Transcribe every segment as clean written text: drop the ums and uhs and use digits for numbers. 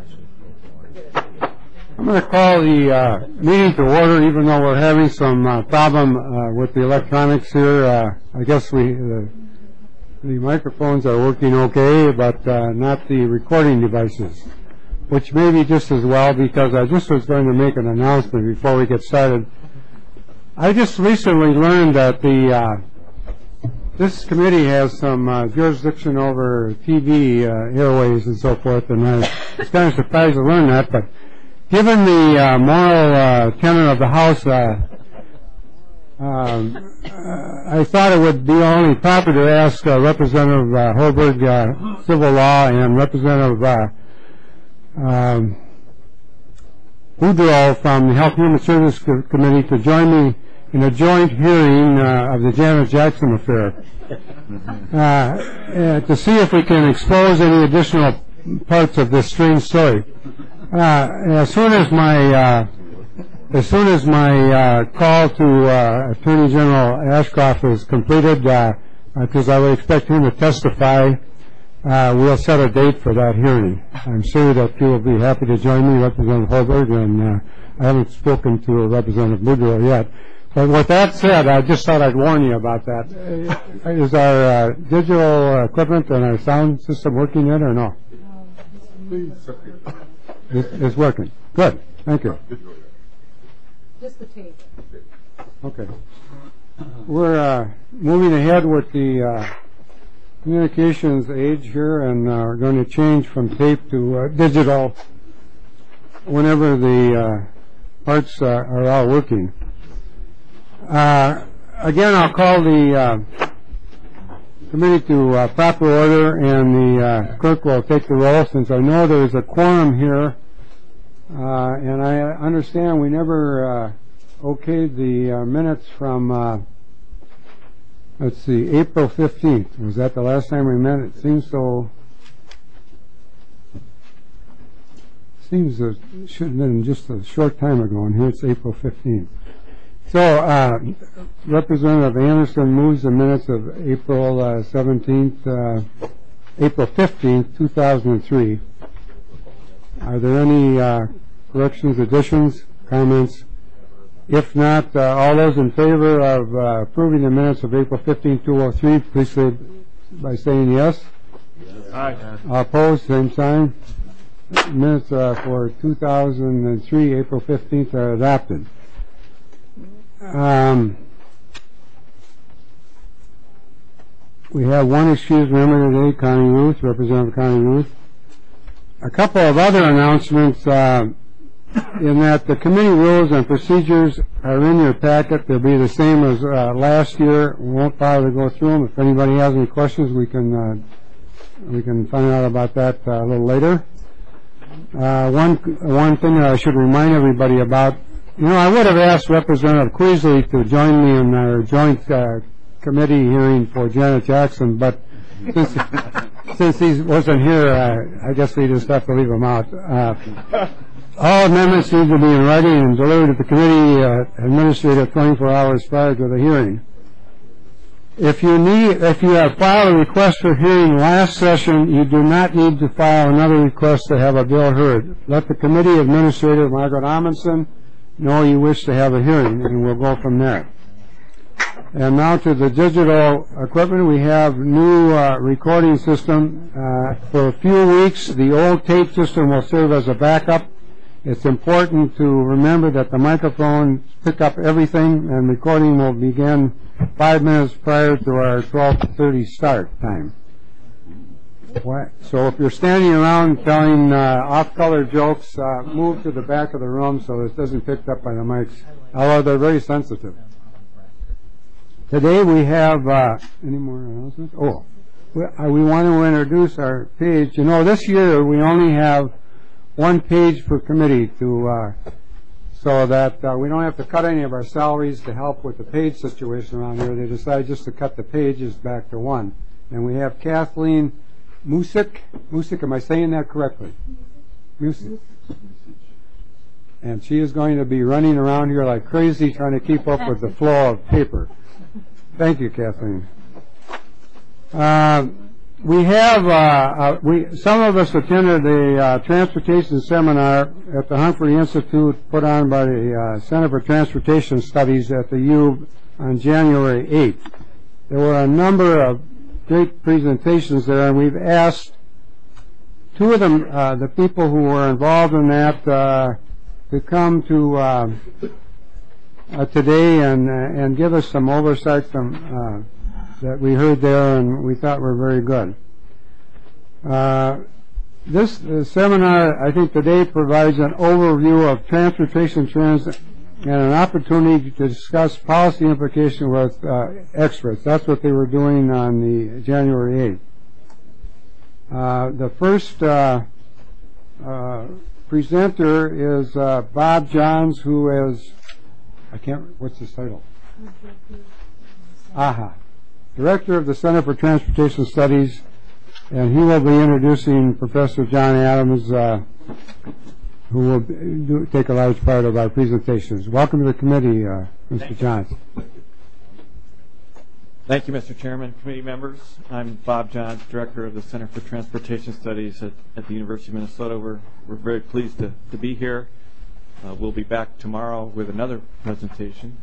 I'm going to call the meeting to order, even though we're having some problem with the electronics here. I guess the microphones are working okay, but not the recording devices, which may be just as well, because I just was going to make an announcement before we get started. I just recently learned that this committee has some jurisdiction over TV airways and so forth, and I was kind of surprised to learn that, but given the moral tenor of the House, I thought it would be only proper to ask Representative Holberg, Civil Law, and Representative Boudreau from the Health and Human Service Committee to join me in a joint hearing of the Janet Jackson affair to see if we can expose any additional parts of this strange story. As soon as my call to Attorney General Ashcroft is completed, because I would expect him to testify, we'll set a date for that hearing. I'm sure that you will be happy to join me, Representative Holberg, and I haven't spoken to Representative Boudreau yet. But with that said, I just thought I'd warn you about that. Is our digital equipment and our sound system working yet or no? It's working. Good. Thank you. Just the tape. Okay. We're moving ahead with the communications age here, and we're going to change from tape to digital whenever the parts are all working. Again, I'll call the committee to proper order, and the clerk will take the roll, since I know there's a quorum here, and I understand we never okayed the minutes from, let's see, April 15th. Was that the last time we met? It seems so. Seems it should have been just a short time ago, and here it's April 15th. So, Representative Anderson moves the minutes of April 15th, 2003. Are there any corrections, additions, comments? If not, all those in favor of approving the minutes of April 15th, 2003, please say by saying yes. Aye. Opposed, same sign. Minutes for 2003, April 15th, are adopted. We have one excused member today, Connie Ruth, Representative Connie Ruth. A couple of other announcements in that the committee rules and procedures are in your packet. They'll be the same as last year. We won't bother to go through them. If anybody has any questions, we can find out about that a little later. One thing that I should remind everybody about. You know, I would have asked Representative Queasley to join me in our joint committee hearing for Janet Jackson, but since he wasn't here, I guess we just have to leave him out. All amendments need to be in writing and delivered to the committee administrator 24 hours prior to the hearing. If you have filed a request for hearing last session, you do not need to file another request to have a bill heard. Let the committee administrator, Margaret Amundsen, know you wish to have a hearing, and we'll go from there. And now to the digital equipment. We have new recording system. For a few weeks, the old tape system will serve as a backup. It's important to remember that the microphones pick up everything, and recording will begin 5 minutes prior to our 12:30 start time. So if you're standing around telling off-color jokes, move to the back of the room so it doesn't pick up by the mics, although they're very sensitive. Today we have, any more announcements? Oh, we want to introduce our page. You know, this year we only have one page per committee so that we don't have to cut any of our salaries to help with the page situation around here. They decided just to cut the pages back to one. And we have Kathleen Music, am I saying that correctly? Music. And she is going to be running around here like crazy trying to keep up with the flow of paper. Thank you, Kathleen. We have, some of us attended the transportation seminar at the Humphrey Institute put on by the Center for Transportation Studies at the U on January 8th. There were a number of great presentations there, and we've asked two of them, the people who were involved in that, to come to today and give us some oversight that we heard there and we thought were very good. This seminar, I think, today provides an overview of transportation trends and an opportunity to discuss policy implications with experts. That's what they were doing on the January 8th. The first presenter is Bob Johns, who is, what's his title? Director of the Center for Transportation Studies, and he will be introducing Professor John Adams, who will take a large part of our presentations. Welcome to the committee, Mr. Johns. Thank you, Mr. Chairman, committee members. I'm Bob Johns, Director of the Center for Transportation Studies at the University of Minnesota. We're very pleased to be here. We'll be back tomorrow with another presentation.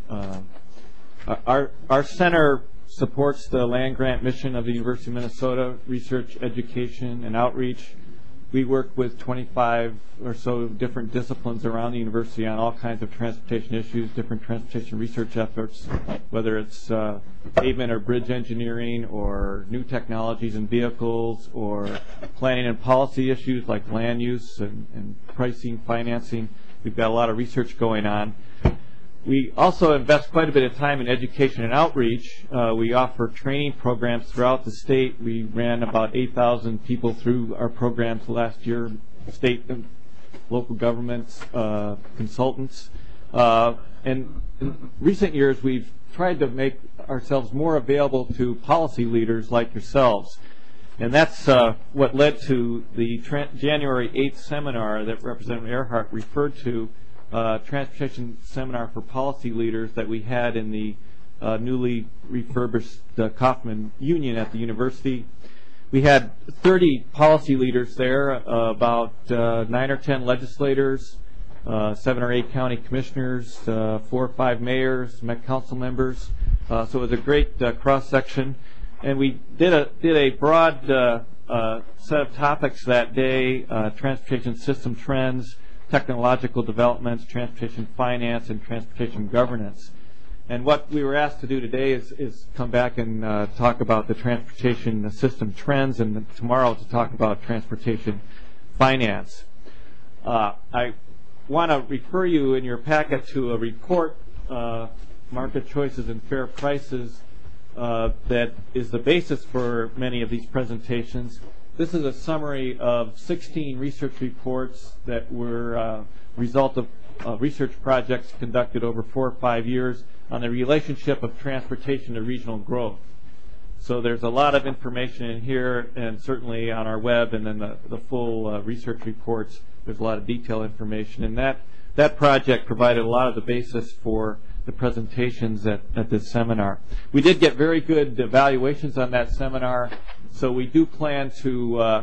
Our center supports the land-grant mission of the University of Minnesota, research, education, and outreach. We work with 25 or so different disciplines around the university on all kinds of transportation issues, different transportation research efforts, whether it's pavement or bridge engineering or new technologies and vehicles or planning and policy issues like land use and pricing, financing. We've got a lot of research going on. We also invest quite a bit of time in education and outreach. We offer training programs throughout the state. We ran about 8,000 people through our programs last year, state and local governments, consultants. And in recent years, we've tried to make ourselves more available to policy leaders like yourselves. And that's what led to the January 8th seminar that Representative Earhart referred to, transportation seminar for policy leaders that we had in the newly refurbished Kauffman Union at the university. We had 30 policy leaders there, about 9 or 10 legislators, 7 or 8 county commissioners, 4 or 5 mayors, Met Council members. So it was a great cross-section. And we did a broad set of topics that day, transportation system trends, technological developments, transportation finance, and transportation governance. And what we were asked to do today is come back and talk about the transportation system trends, and tomorrow to talk about transportation finance. I want to refer you in your packet to a report, Market Choices and Fair Prices, that is the basis for many of these presentations. This is a summary of 16 research reports that were a result of research projects conducted over 4 or 5 years on the relationship of transportation to regional growth. So there's a lot of information in here, and certainly on our web, and then the full research reports, there's a lot of detailed information. And that project provided a lot of the basis for the presentations at this seminar. We did get very good evaluations on that seminar, so we do plan to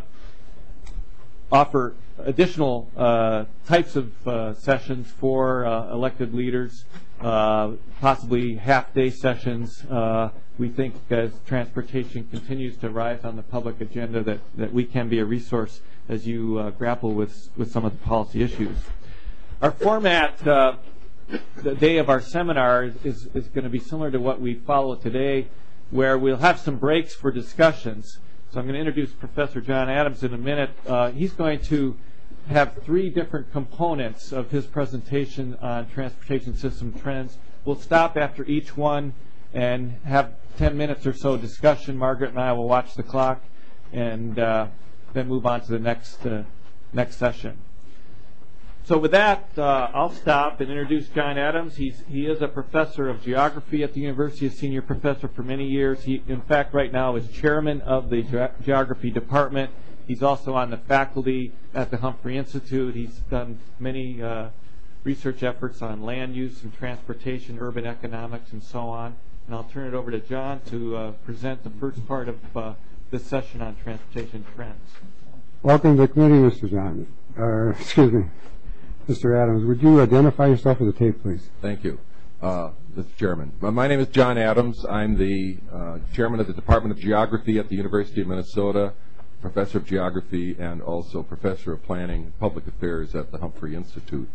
offer additional types of sessions for elected leaders, possibly half-day sessions. We think as transportation continues to rise on the public agenda that we can be a resource as you grapple with some of the policy issues. Our format, the day of our seminar, is going to be similar to what we follow today, where we'll have some breaks for discussions. So I'm going to introduce Professor John Adams in a minute. He's going to have 3 different components of his presentation on transportation system trends. We'll stop after each one and have 10 minutes or so discussion. Margaret and I will watch the clock and then move on to the next session. So with that, I'll stop and introduce John Adams. He is a professor of geography at the university, a senior professor for many years. He, in fact, right now is chairman of the geography department. He's also on the faculty at the Humphrey Institute. He's done many research efforts on land use and transportation, urban economics, and so on. And I'll turn it over to John to present the first part of this session on transportation trends. Welcome to the committee, Mr. John. Excuse me, Mr. Adams. Would you identify yourself for the tape, please? Thank you, Mr. Chairman. My name is John Adams. I'm the chairman of the Department of Geography at the University of Minnesota, professor of geography, and also professor of planning and public affairs at the Humphrey Institute.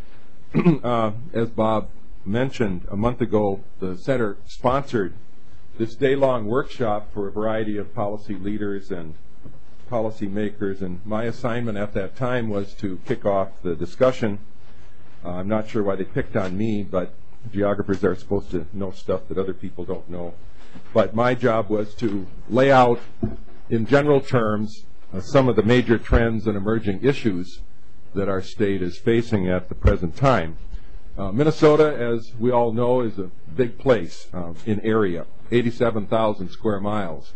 As Bob mentioned, a month ago, the center sponsored this day-long workshop for a variety of policy leaders and policy makers, and my assignment at that time was to kick off the discussion. I'm not sure why they picked on me, but geographers are supposed to know stuff that other people don't know. But my job was to lay out, in general terms, some of the major trends and emerging issues that our state is facing at the present time. Minnesota, as we all know, is a big place in area, 87,000 square miles.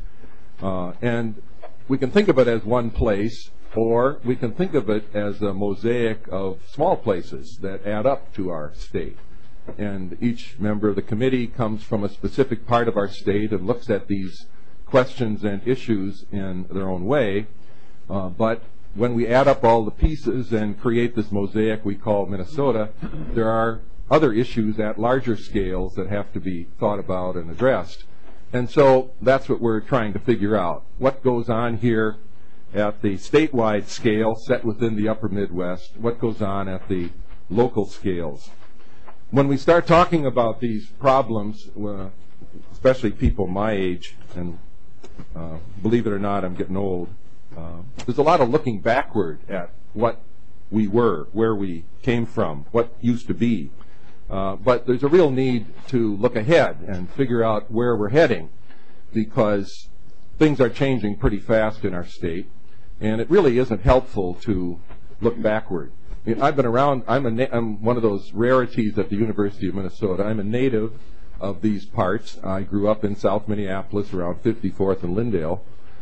And we can think of it as one place, or we can think of it as a mosaic of small places that add up to our state. And each member of the committee comes from a specific part of our state and looks at these questions and issues in their own way. But when we add up all the pieces and create this mosaic we call Minnesota, there are other issues at larger scales that have to be thought about and addressed. And so that's what we're trying to figure out. What goes on here at the statewide scale set within the upper Midwest? What goes on at the local scales? When we start talking about these problems, especially people my age, and believe it or not, I'm getting old, there's a lot of looking backward at what we were, where we came from, what used to be. But there's a real need to look ahead and figure out where we're heading, because things are changing pretty fast in our state, and it really isn't helpful to look backward. I mean, I've been around, I'm one of those rarities at the University of Minnesota. I'm a native of these parts. I grew up in South Minneapolis around 54th and Lindale,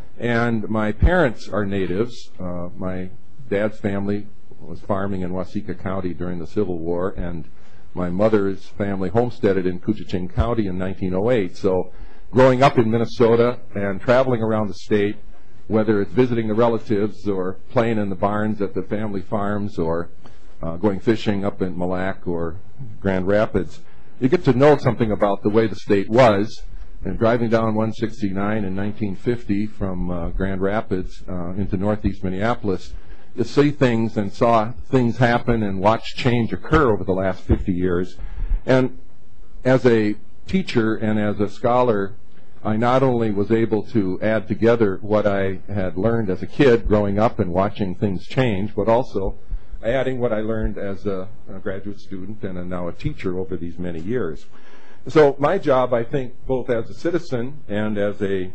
and my parents are natives. My dad's family was farming in Waseca County during the Civil War, and my mother's family homesteaded in Koochiching County in 1908. So growing up in Minnesota and traveling around the state, whether it's visiting the relatives or playing in the barns at the family farms or going fishing up in Mille Lacs or Grand Rapids, you get to know something about the way the state was. And driving down 169 in 1950 from Grand Rapids into northeast Minneapolis, you see things and saw things happen and watched change occur over the last 50 years. And as a teacher and as a scholar, I not only was able to add together what I had learned as a kid growing up and watching things change, but also adding what I learned as a graduate student and now a teacher over these many years. So my job, I think, both as a citizen and as a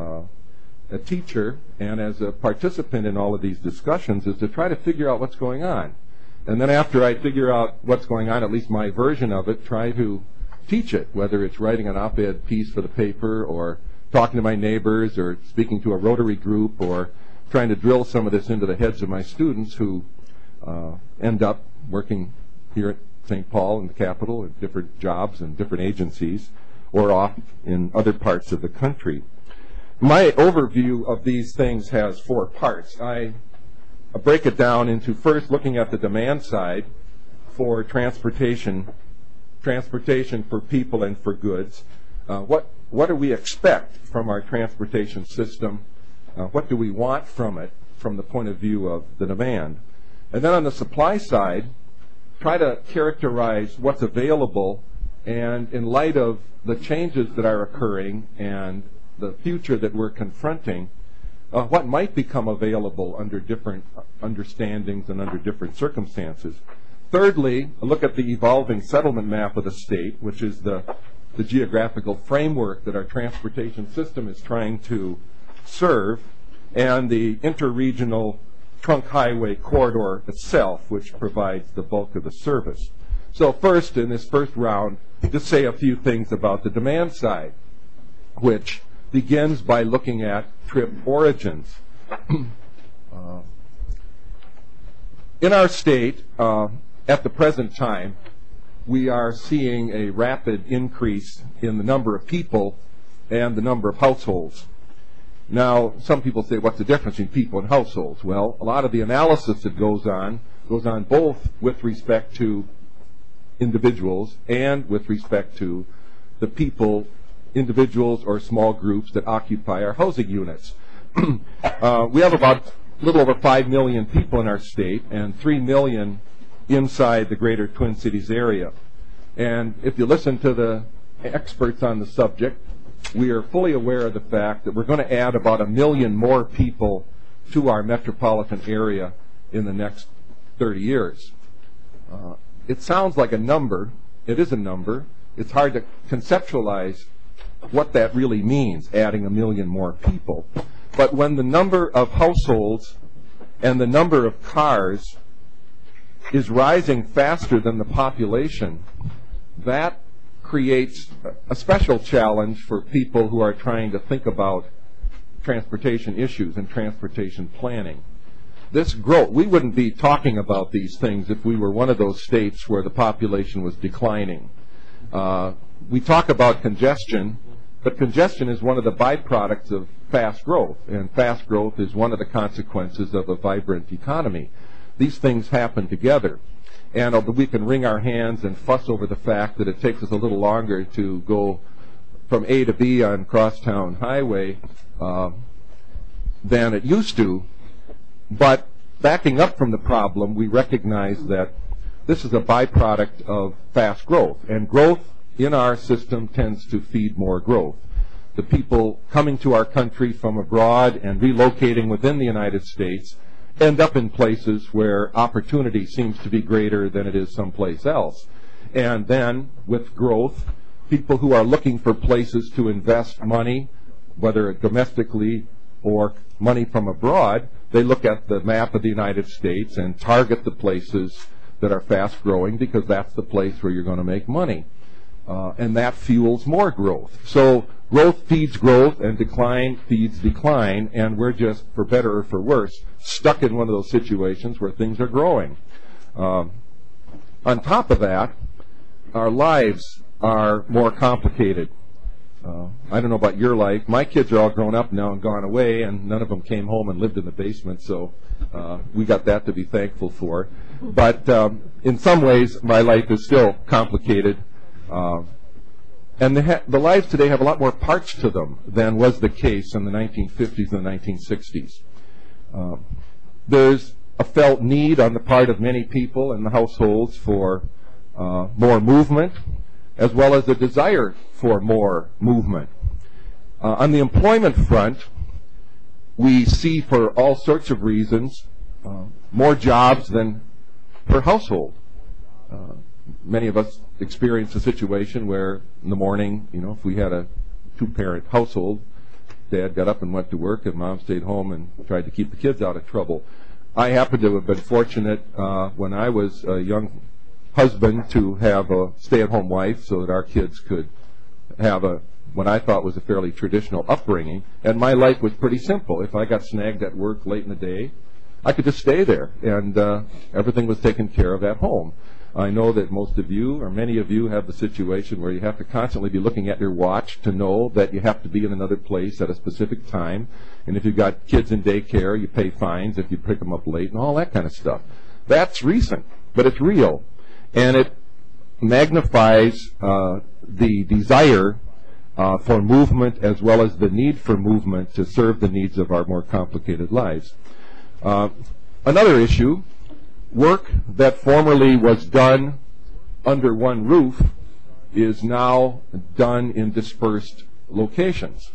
teacher and as a participant in all of these discussions, is to try to figure out what's going on. And then after I figure out what's going on, at least my version of it, try to teach it, whether it's writing an op-ed piece for the paper or talking to my neighbors or speaking to a Rotary group or trying to drill some of this into the heads of my students who end up working here at St. Paul in the Capitol at different jobs and different agencies or off in other parts of the country. My overview of these things has 4 parts. I break it down into first looking at the demand side for transportation for people and for goods. What do we expect from our transportation system? What do we want from it from the point of view of the demand? And then on the supply side, try to characterize what's available, and in light of the changes that are occurring and the future that we're confronting, what might become available under different understandings and under different circumstances. Thirdly, look at the evolving settlement map of the state, which is the geographical framework that our transportation system is trying to serve, and the interregional trunk highway corridor itself, which provides the bulk of the service. So first, in this first round, just say a few things about the demand side, which begins by looking at trip origins. In our state, at the present time, we are seeing a rapid increase in the number of people and the number of households. Now, some people say, what's the difference between people and households? Well, a lot of the analysis that goes on both with respect to individuals and with respect to the people, individuals or small groups that occupy our housing units. We have about a little over 5 million people in our state and 3 million inside the greater Twin Cities area. And if you listen to the experts on the subject, we are fully aware of the fact that we're going to add about 1 million more people to our metropolitan area in the next 30 years. It sounds like a number. It is a number. It's hard to conceptualize what that really means, adding 1 million more people. But when the number of households and the number of cars is rising faster than the population, that creates a special challenge for people who are trying to think about transportation issues and transportation planning. This growth, we wouldn't be talking about these things if we were one of those states where the population was declining. We talk about congestion, but congestion is one of the byproducts of fast growth, and fast growth is one of the consequences of a vibrant economy. These things happen together. And although we can wring our hands and fuss over the fact that it takes us a little longer to go from A to B on Crosstown Highway than it used to, but backing up from the problem, we recognize that this is a byproduct of fast growth, and growth in our system tends to feed more growth. The people coming to our country from abroad and relocating within the United States end up in places where opportunity seems to be greater than it is someplace else. And then, with growth, people who are looking for places to invest money, whether domestically or money from abroad, they look at the map of the United States and target the places that are fast growing because that's the place where you're going to make money. And that fuels more growth. So growth feeds growth and decline feeds decline, and we're just, for better or for worse, stuck in one of those situations where things are growing. On top of that, our lives are more complicated. I don't know about your life. My kids are all grown up now and gone away, and none of them came home and lived in the basement, so we got that to be thankful for. But in some ways, my life is still complicated. And the lives today have a lot more parts to them than was the case in the 1950s and the 1960s. There's a felt need on the part of many people in the households for more movement, as well as a desire for more movement. On the employment front, we see for all sorts of reasons more jobs than per household. Many of us experience a situation where in the morning, if we had a two-parent household, Dad got up and went to work and Mom stayed home and tried to keep the kids out of trouble. I happen to have been fortunate when I was a young husband to have a stay-at-home wife so that our kids could have what I thought was a fairly traditional upbringing, and my life was pretty simple. If I got snagged at work late in the day, I could just stay there, and everything was taken care of at home. I know that most of you, or many of you, have the situation where you have to constantly be looking at your watch to know that you have to be in another place at a specific time. And if you've got kids in daycare, you pay fines if you pick them up late and all that kind of stuff. That's recent, but it's real. And it magnifies the desire for movement as well as the need for movement to serve the needs of our more complicated lives. Another issue, work that formerly was done under one roof is now done in dispersed locations.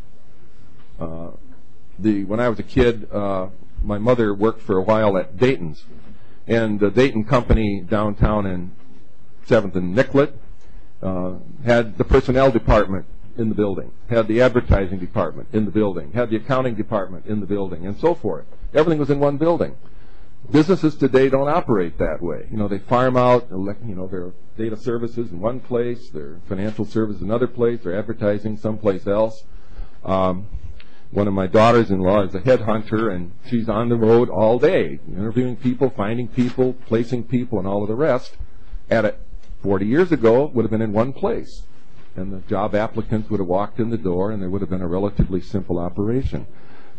When I was a kid, my mother worked for a while at Dayton's, and the Dayton Company downtown in 7th and Nicollet had the personnel department in the building, had the advertising department in the building, had the accounting department in the building, and so forth. Everything was in one building. Businesses today don't operate that way. They farm out, their data services in one place, their financial services in another place, their advertising someplace else. One of my daughters-in-law is a headhunter, and she's on the road all day, interviewing people, finding people, placing people, and all of the rest. 40 years ago, it would have been in one place, and the job applicants would have walked in the door, and there would have been a relatively simple operation.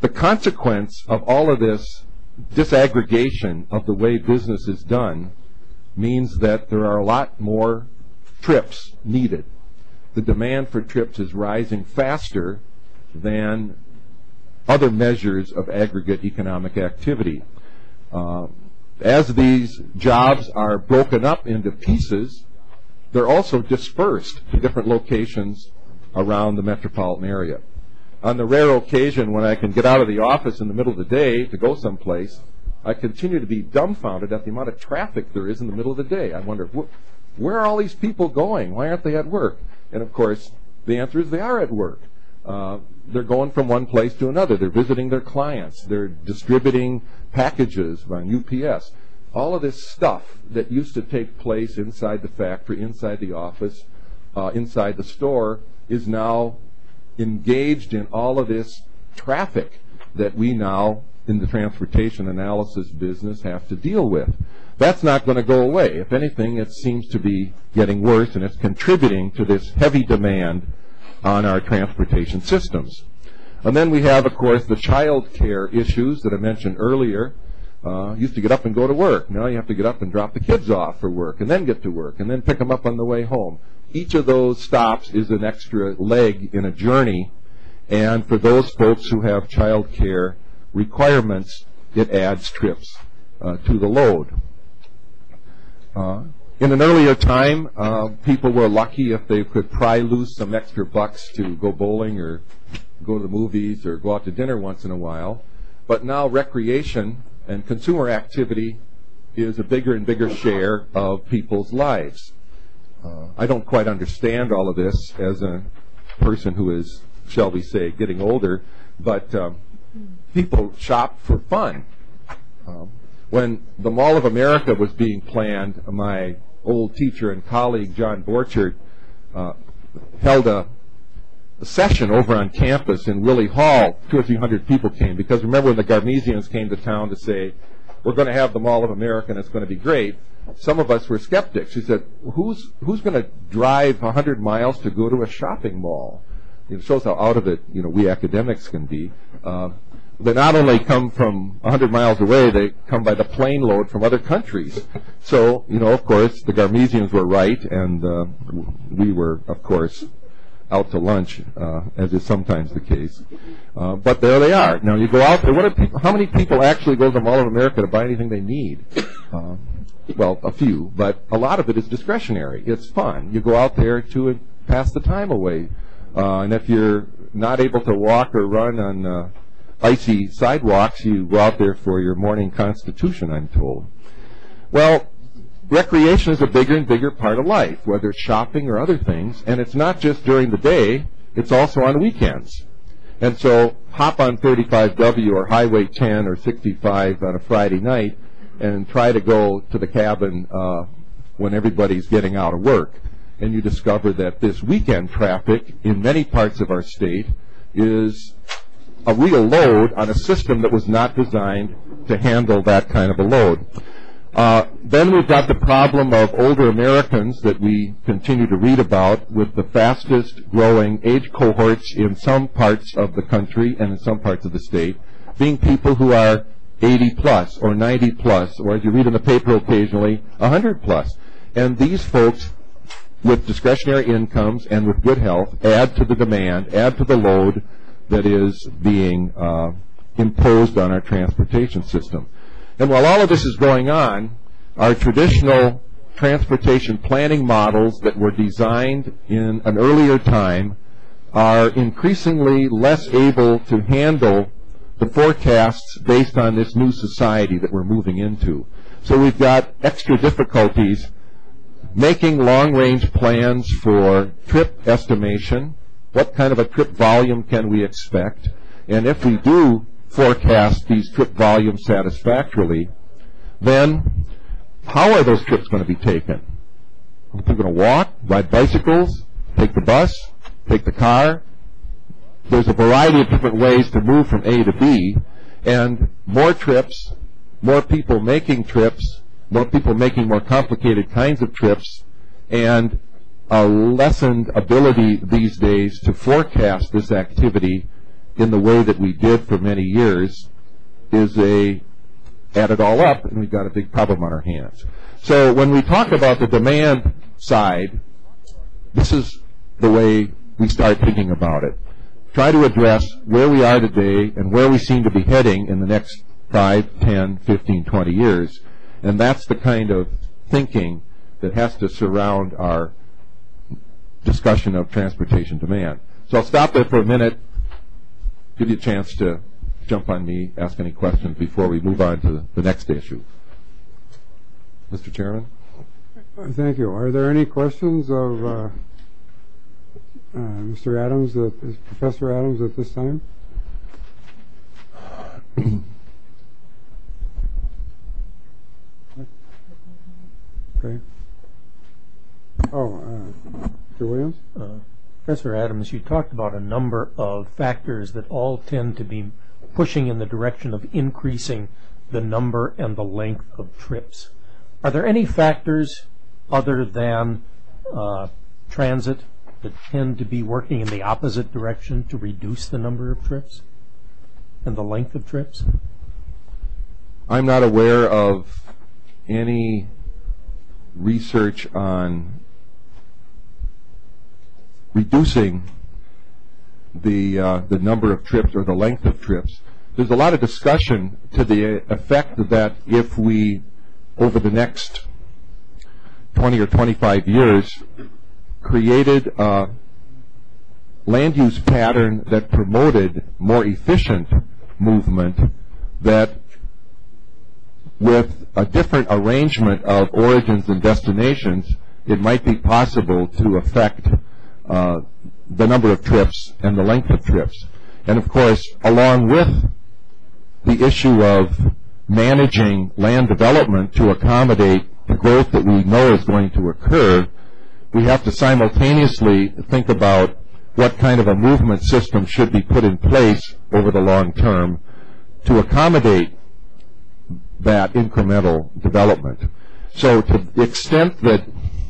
The consequence of all of this disaggregation of the way business is done means that there are a lot more trips needed. The demand for trips is rising faster than other measures of aggregate economic activity. As these jobs are broken up into pieces, they're also dispersed to different locations around the metropolitan area. On the rare occasion when I can get out of the office in the middle of the day to go someplace, I continue to be dumbfounded at the amount of traffic there is in the middle of the day. I wonder, where are all these people going? Why aren't they at work? And of course, the answer is they are at work. They're going from one place to another. They're visiting their clients. They're distributing packages on UPS. All of this stuff that used to take place inside the factory, inside the office, inside the store, is now engaged in all of this traffic that we now, in the transportation analysis business, have to deal with. That's not going to go away. If anything, it seems to be getting worse, and it's contributing to this heavy demand on our transportation systems. And then we have, of course, the child care issues that I mentioned earlier. Used to get up and go to work. Now you have to get up and drop the kids off for work, and then get to work, and then pick them up on the way home. Each of those stops is an extra leg in a journey, and for those folks who have child care requirements, it adds trips to the load. In an earlier time, people were lucky if they could pry loose some extra bucks to go bowling or go to the movies or go out to dinner once in a while. But now recreation and consumer activity is a bigger and bigger share of people's lives. I don't quite understand all of this as a person who is, shall we say, getting older, but people shop for fun. When the Mall of America was being planned, my old teacher and colleague, John Borchert, held a session over on campus in Willie Hall. 200 or 300 people came, because remember when the Garmesians came to town to say, we're going to have the Mall of America and it's going to be great, some of us were skeptics. He said, who's going to drive 100 miles to go to a shopping mall? It shows how out of it we academics can be. They not only come from 100 miles away, they come by the plane load from other countries. So, of course, the Garmesians were right, and we were, of course, out to lunch, as is sometimes the case. But there they are. Now, you go out there, how many people actually go to the Mall of America to buy anything they need? Well, a few, but a lot of it is discretionary. It's fun. You go out there to pass the time away. And if you're not able to walk or run on icy sidewalks, you go out there for your morning constitution, I'm told. Well, recreation is a bigger and bigger part of life, whether it's shopping or other things, and it's not just during the day, it's also on weekends. And so hop on 35W or Highway 10 or 65 on a Friday night and try to go to the cabin when everybody's getting out of work. And you discover that this weekend traffic in many parts of our state is a real load on a system that was not designed to handle that kind of a load. Then we've got the problem of older Americans that we continue to read about, with the fastest growing age cohorts in some parts of the country and in some parts of the state being people who are 80 plus or 90 plus, or as you read in the paper occasionally, 100 plus. And these folks with discretionary incomes and with good health add to the demand, add to the load that is being imposed on our transportation system. And while all of this is going on, our traditional transportation planning models that were designed in an earlier time are increasingly less able to handle the forecasts based on this new society that we're moving into. So we've got extra difficulties making long-range plans for trip estimation. What kind of a trip volume can we expect? And if we do forecast these trip volumes satisfactorily, then how are those trips going to be taken? Are people going to walk, ride bicycles, take the bus, take the car? There's a variety of different ways to move from A to B, and more trips, more people making trips, more people making more complicated kinds of trips, and a lessened ability these days to forecast this activity in the way that we did for many years is add it all up, and we've got a big problem on our hands. So when we talk about the demand side, this is the way we start thinking about it. Try to address where we are today and where we seem to be heading in the next 5, 10, 15, 20 years. And that's the kind of thinking that has to surround our discussion of transportation demand. So I'll stop there for a minute, give you a chance to jump on me, ask any questions before we move on to the next issue. Mr. Chairman? Thank you. Are there any questions of Mr. Adams, Professor Adams, at this time? Okay. Mr. Williams? Professor Adams, you talked about a number of factors that all tend to be pushing in the direction of increasing the number and the length of trips. Are there any factors other than transit that tend to be working in the opposite direction to reduce the number of trips and the length of trips? I'm not aware of any research on reducing the number of trips or the length of trips. There's a lot of discussion to the effect that if we, over the next 20 or 25 years, created a land use pattern that promoted more efficient movement, that with a different arrangement of origins and destinations, it might be possible to affect the number of trips and the length of trips. And of course, along with the issue of managing land development to accommodate the growth that we know is going to occur, we have to simultaneously think about what kind of a movement system should be put in place over the long term to accommodate that incremental development. So to the extent that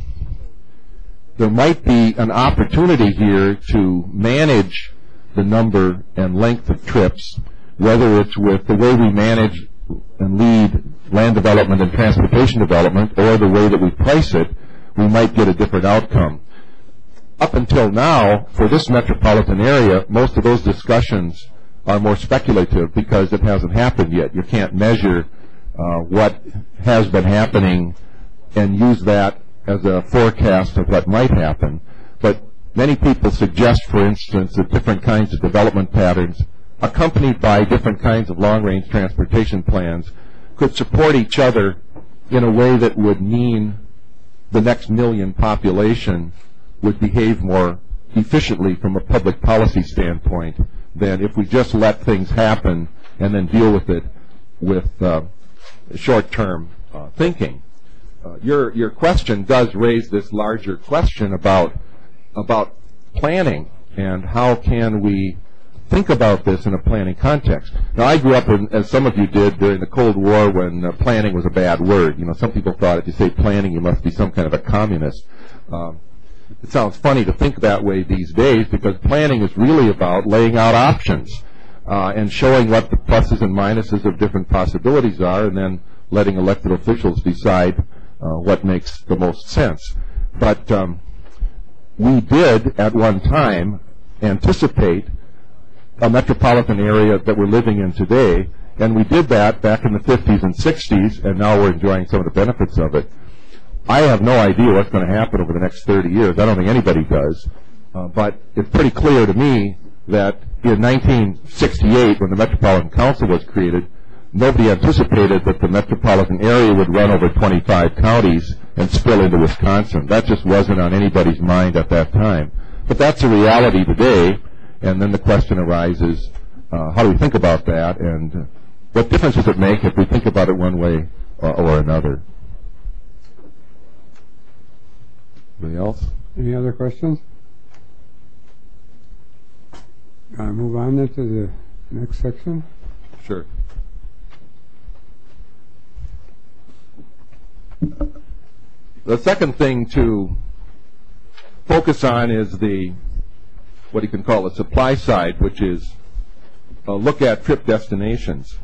there might be an opportunity here to manage the number and length of trips, whether it's with the way we manage and lead land development and transportation development or the way that we price it, we might get a different outcome. Up until now, for this metropolitan area, most of those discussions are more speculative because it hasn't happened yet. You can't measure what has been happening and use that as a forecast of what might happen. But many people suggest, for instance, that different kinds of development patterns accompanied by different kinds of long-range transportation plans could support each other in a way that would mean the next million population would behave more efficiently from a public policy standpoint than if we just let things happen and then deal with it with short-term thinking. Your question does raise this larger question about planning and how can we think about this in a planning context. Now, I grew up, as some of you did, during the Cold War when planning was a bad word. You know, some people thought if you say planning, you must be some kind of a communist. It sounds funny to think that way these days because planning is really about laying out options and showing what the pluses and minuses of different possibilities are and then letting elected officials decide what makes the most sense. But we did, at one time, anticipate a metropolitan area that we're living in today, and we did that back in the 50s and 60s, and now we're enjoying some of the benefits of it. I have no idea what's going to happen over the next 30 years. I don't think anybody does. But it's pretty clear to me that in 1968, when the Metropolitan Council was created, nobody anticipated that the metropolitan area would run over 25 counties and spill into Wisconsin. That just wasn't on anybody's mind at that time. But that's a reality today, and then the question arises, how do we think about that, and what difference does it make if we think about it one way or another? Anybody else? Any other questions? Move on then to the next section. Sure. The second thing to focus on is what you can call the supply side, which is look at trip destinations,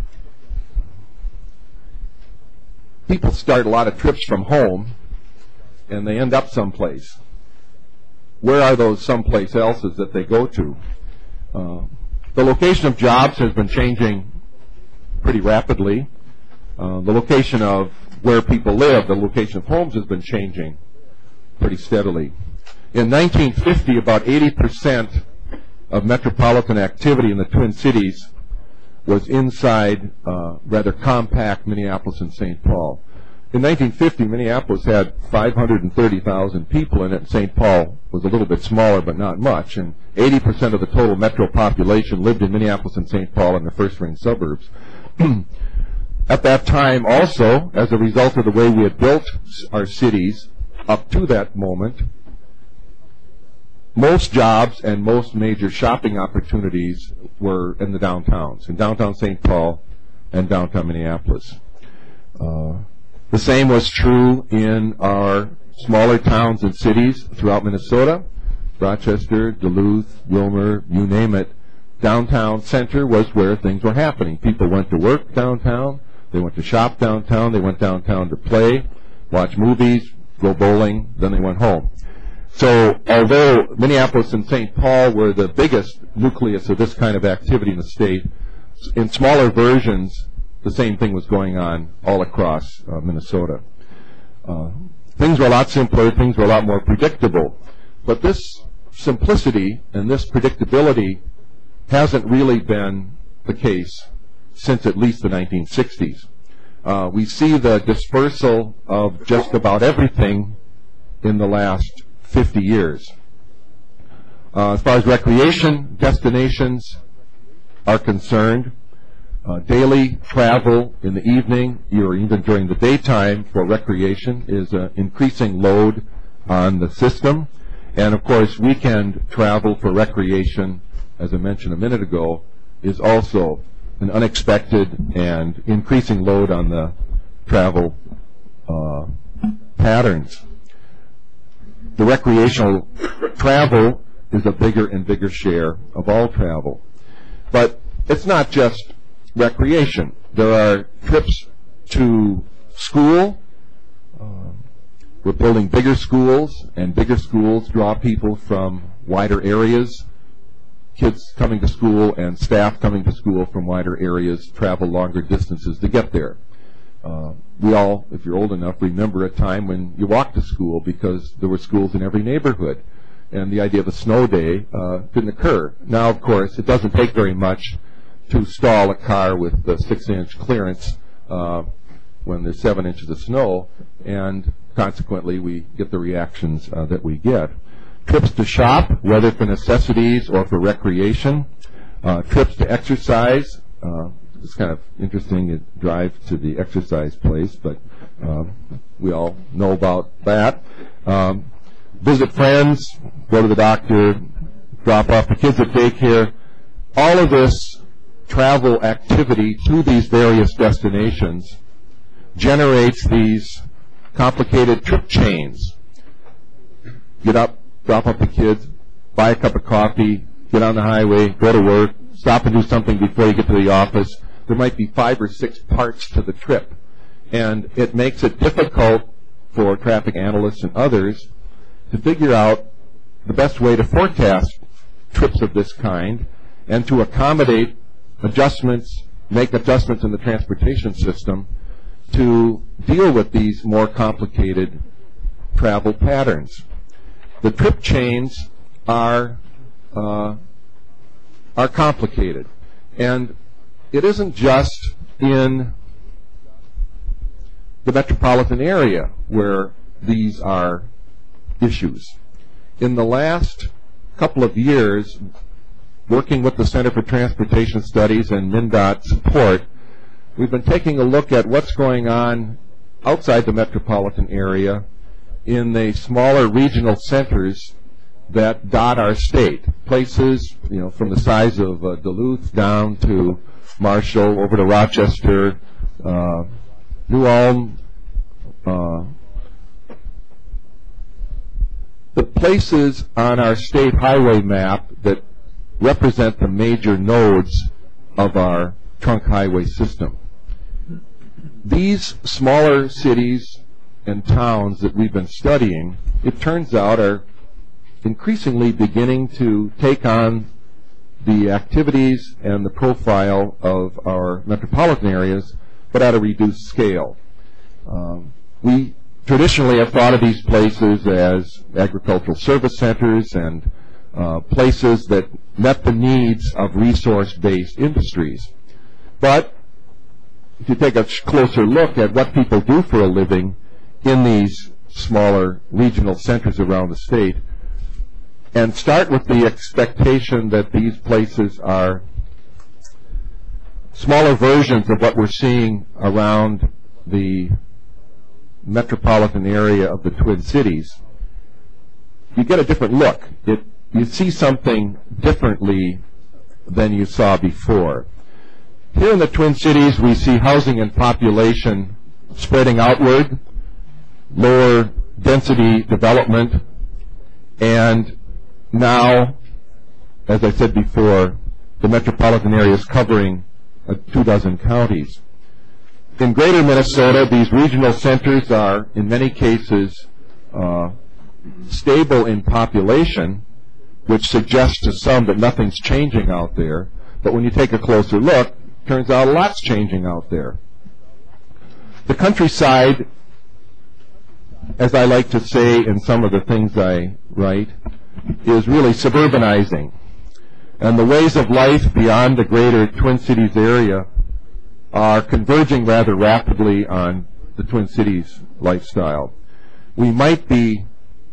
people start a lot of trips from home, and they end up someplace. Where are those someplace else's that they go to? The location of jobs has been changing pretty rapidly. The location of where people live, the location of homes, has been changing pretty steadily. In 1950, about 80% of metropolitan activity in the Twin Cities was inside rather compact Minneapolis and St. Paul. In 1950, Minneapolis had 530,000 people in it, and St. Paul was a little bit smaller, but not much, and 80% of the total metro population lived in Minneapolis and St. Paul in the first-ring suburbs. At that time also, as a result of the way we had built our cities up to that moment, most jobs and most major shopping opportunities were in the downtowns, in downtown St. Paul and downtown Minneapolis. The same was true in our smaller towns and cities throughout Minnesota, Rochester, Duluth, Willmar, you name it. Downtown center was where things were happening. People went to work downtown, they went to shop downtown, they went downtown to play, watch movies, go bowling, then they went home. So although Minneapolis and St. Paul were the biggest nucleus of this kind of activity in the state, in smaller versions, the same thing was going on all across Minnesota. Things were a lot simpler, things were a lot more predictable. But this simplicity and this predictability hasn't really been the case since at least the 1960s. We see the dispersal of just about everything in the last 50 years. As far as recreation destinations are concerned, daily travel in the evening or even during the daytime for recreation is an increasing load on the system. And of course, weekend travel for recreation, as I mentioned a minute ago, is also an unexpected and increasing load on the travel patterns. The recreational travel is a bigger and bigger share of all travel. But it's not just recreation. There are trips to school. We're building bigger schools, and bigger schools draw people from wider areas. Kids coming to school and staff coming to school from wider areas travel longer distances to get there. We all, if you're old enough, remember a time when you walked to school because there were schools in every neighborhood, and the idea of a snow day didn't occur. Now, of course, it doesn't take very much to stall a car with the 6-inch clearance when there's 7 inches of snow, and consequently we get the reactions that we get. Trips to shop, whether for necessities or for recreation. Trips to exercise. It's kind of interesting, you drive to the exercise place, but we all know about that. Visit friends, go to the doctor, drop off the kids at daycare. All of this travel activity to these various destinations generates these complicated trip chains. Get up, drop off the kids, buy a cup of coffee, get on the highway, go to work, stop and do something before you get to the office. There might be 5 or 6 parts to the trip, and it makes it difficult for traffic analysts and others to figure out the best way to forecast trips of this kind and to accommodate adjustments, make adjustments in the transportation system to deal with these more complicated travel patterns. The trip chains are complicated, and it isn't just in the metropolitan area where these are issues. In the last couple of years, working with the Center for Transportation Studies and MnDOT support, we've been taking a look at what's going on outside the metropolitan area in the smaller regional centers that dot our state. Places, from the size of Duluth down to Marshall, over to Rochester, New Ulm. The places on our state highway map that represent the major nodes of our trunk highway system. These smaller cities and towns that we've been studying, it turns out, are increasingly beginning to take on the activities and the profile of our metropolitan areas, but at a reduced scale. We traditionally have thought of these places as agricultural service centers and places that met the needs of resource-based industries. But if you take a closer look at what people do for a living in these smaller regional centers around the state, and start with the expectation that these places are smaller versions of what we're seeing around the metropolitan area of the Twin Cities, you get a different look. You see something differently than you saw before. Here in the Twin Cities, we see housing and population spreading outward, lower density development, and now, as I said before, the metropolitan area is covering 24 counties. In greater Minnesota, these regional centers are, in many cases, stable in population, which suggests to some that nothing's changing out there. But when you take a closer look, it turns out a lot's changing out there. The countryside, as I like to say in some of the things I write, is really suburbanizing. And the ways of life beyond the greater Twin Cities area are converging rather rapidly on the Twin Cities lifestyle. We might be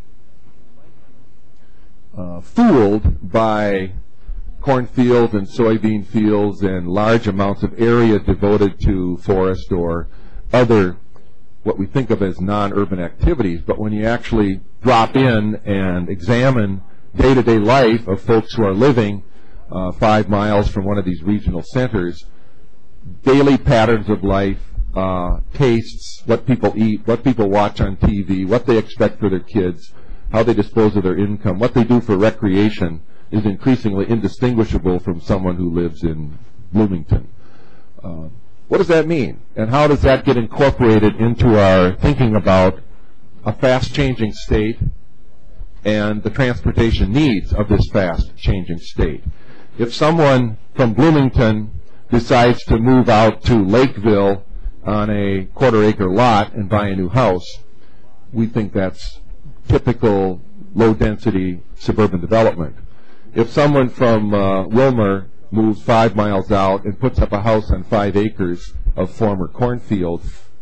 fooled by cornfields and soybean fields and large amounts of area devoted to forest or other what we think of as non-urban activities, but when you actually drop in and examine day-to-day life of folks who are living 5 miles from one of these regional centers, daily patterns of life, tastes, what people eat, what people watch on TV, what they expect for their kids, how they dispose of their income, what they do for recreation is increasingly indistinguishable from someone who lives in Bloomington. What does that mean? And how does that get incorporated into our thinking about a fast-changing state and the transportation needs of this fast-changing state? If someone from Bloomington decides to move out to Lakeville on a quarter-acre lot and buy a new house, we think that's typical low-density suburban development. If someone from Wilmer moves 5 miles out and puts up a house on 5 acres of former cornfield,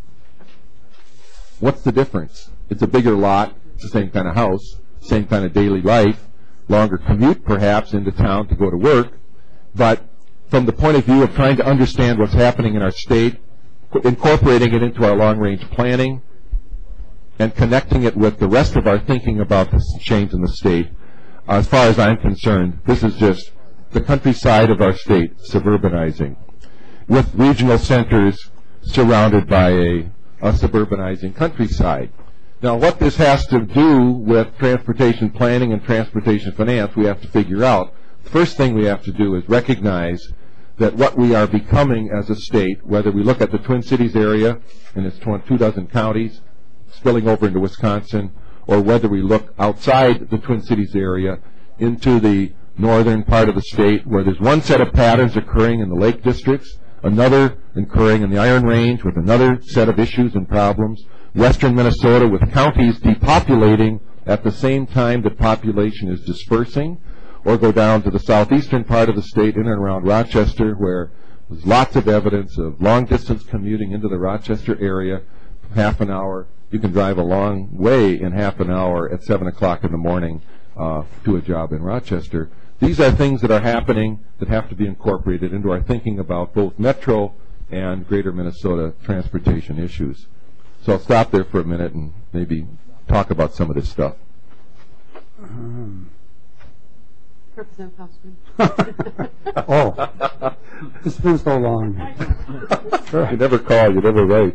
what's the difference? It's a bigger lot, it's the same kind of house, same kind of daily life, longer commute perhaps into town to go to work, but from the point of view of trying to understand what's happening in our state, incorporating it into our long-range planning, and connecting it with the rest of our thinking about this change in the state, as far as I'm concerned, this is just the countryside of our state suburbanizing, with regional centers surrounded by a suburbanizing countryside. Now, what this has to do with transportation planning and transportation finance, we have to figure out. The first thing we have to do is recognize that what we are becoming as a state, whether we look at the Twin Cities area and its 24 counties spilling over into Wisconsin, or whether we look outside the Twin Cities area into the northern part of the state where there's one set of patterns occurring in the Lake Districts, another occurring in the Iron Range with another set of issues and problems, western Minnesota with counties depopulating at the same time that population is dispersing, or go down to the southeastern part of the state in and around Rochester where there's lots of evidence of long-distance commuting into the Rochester area, half an hour. You can drive a long way in half an hour at 7 o'clock in the morning to a job in Rochester. These are things that are happening that have to be incorporated into our thinking about both metro and greater Minnesota transportation issues. So I'll stop there for a minute and maybe talk about some of this stuff. Representative Hoffman. Oh, it's been so long. You never call, you never write.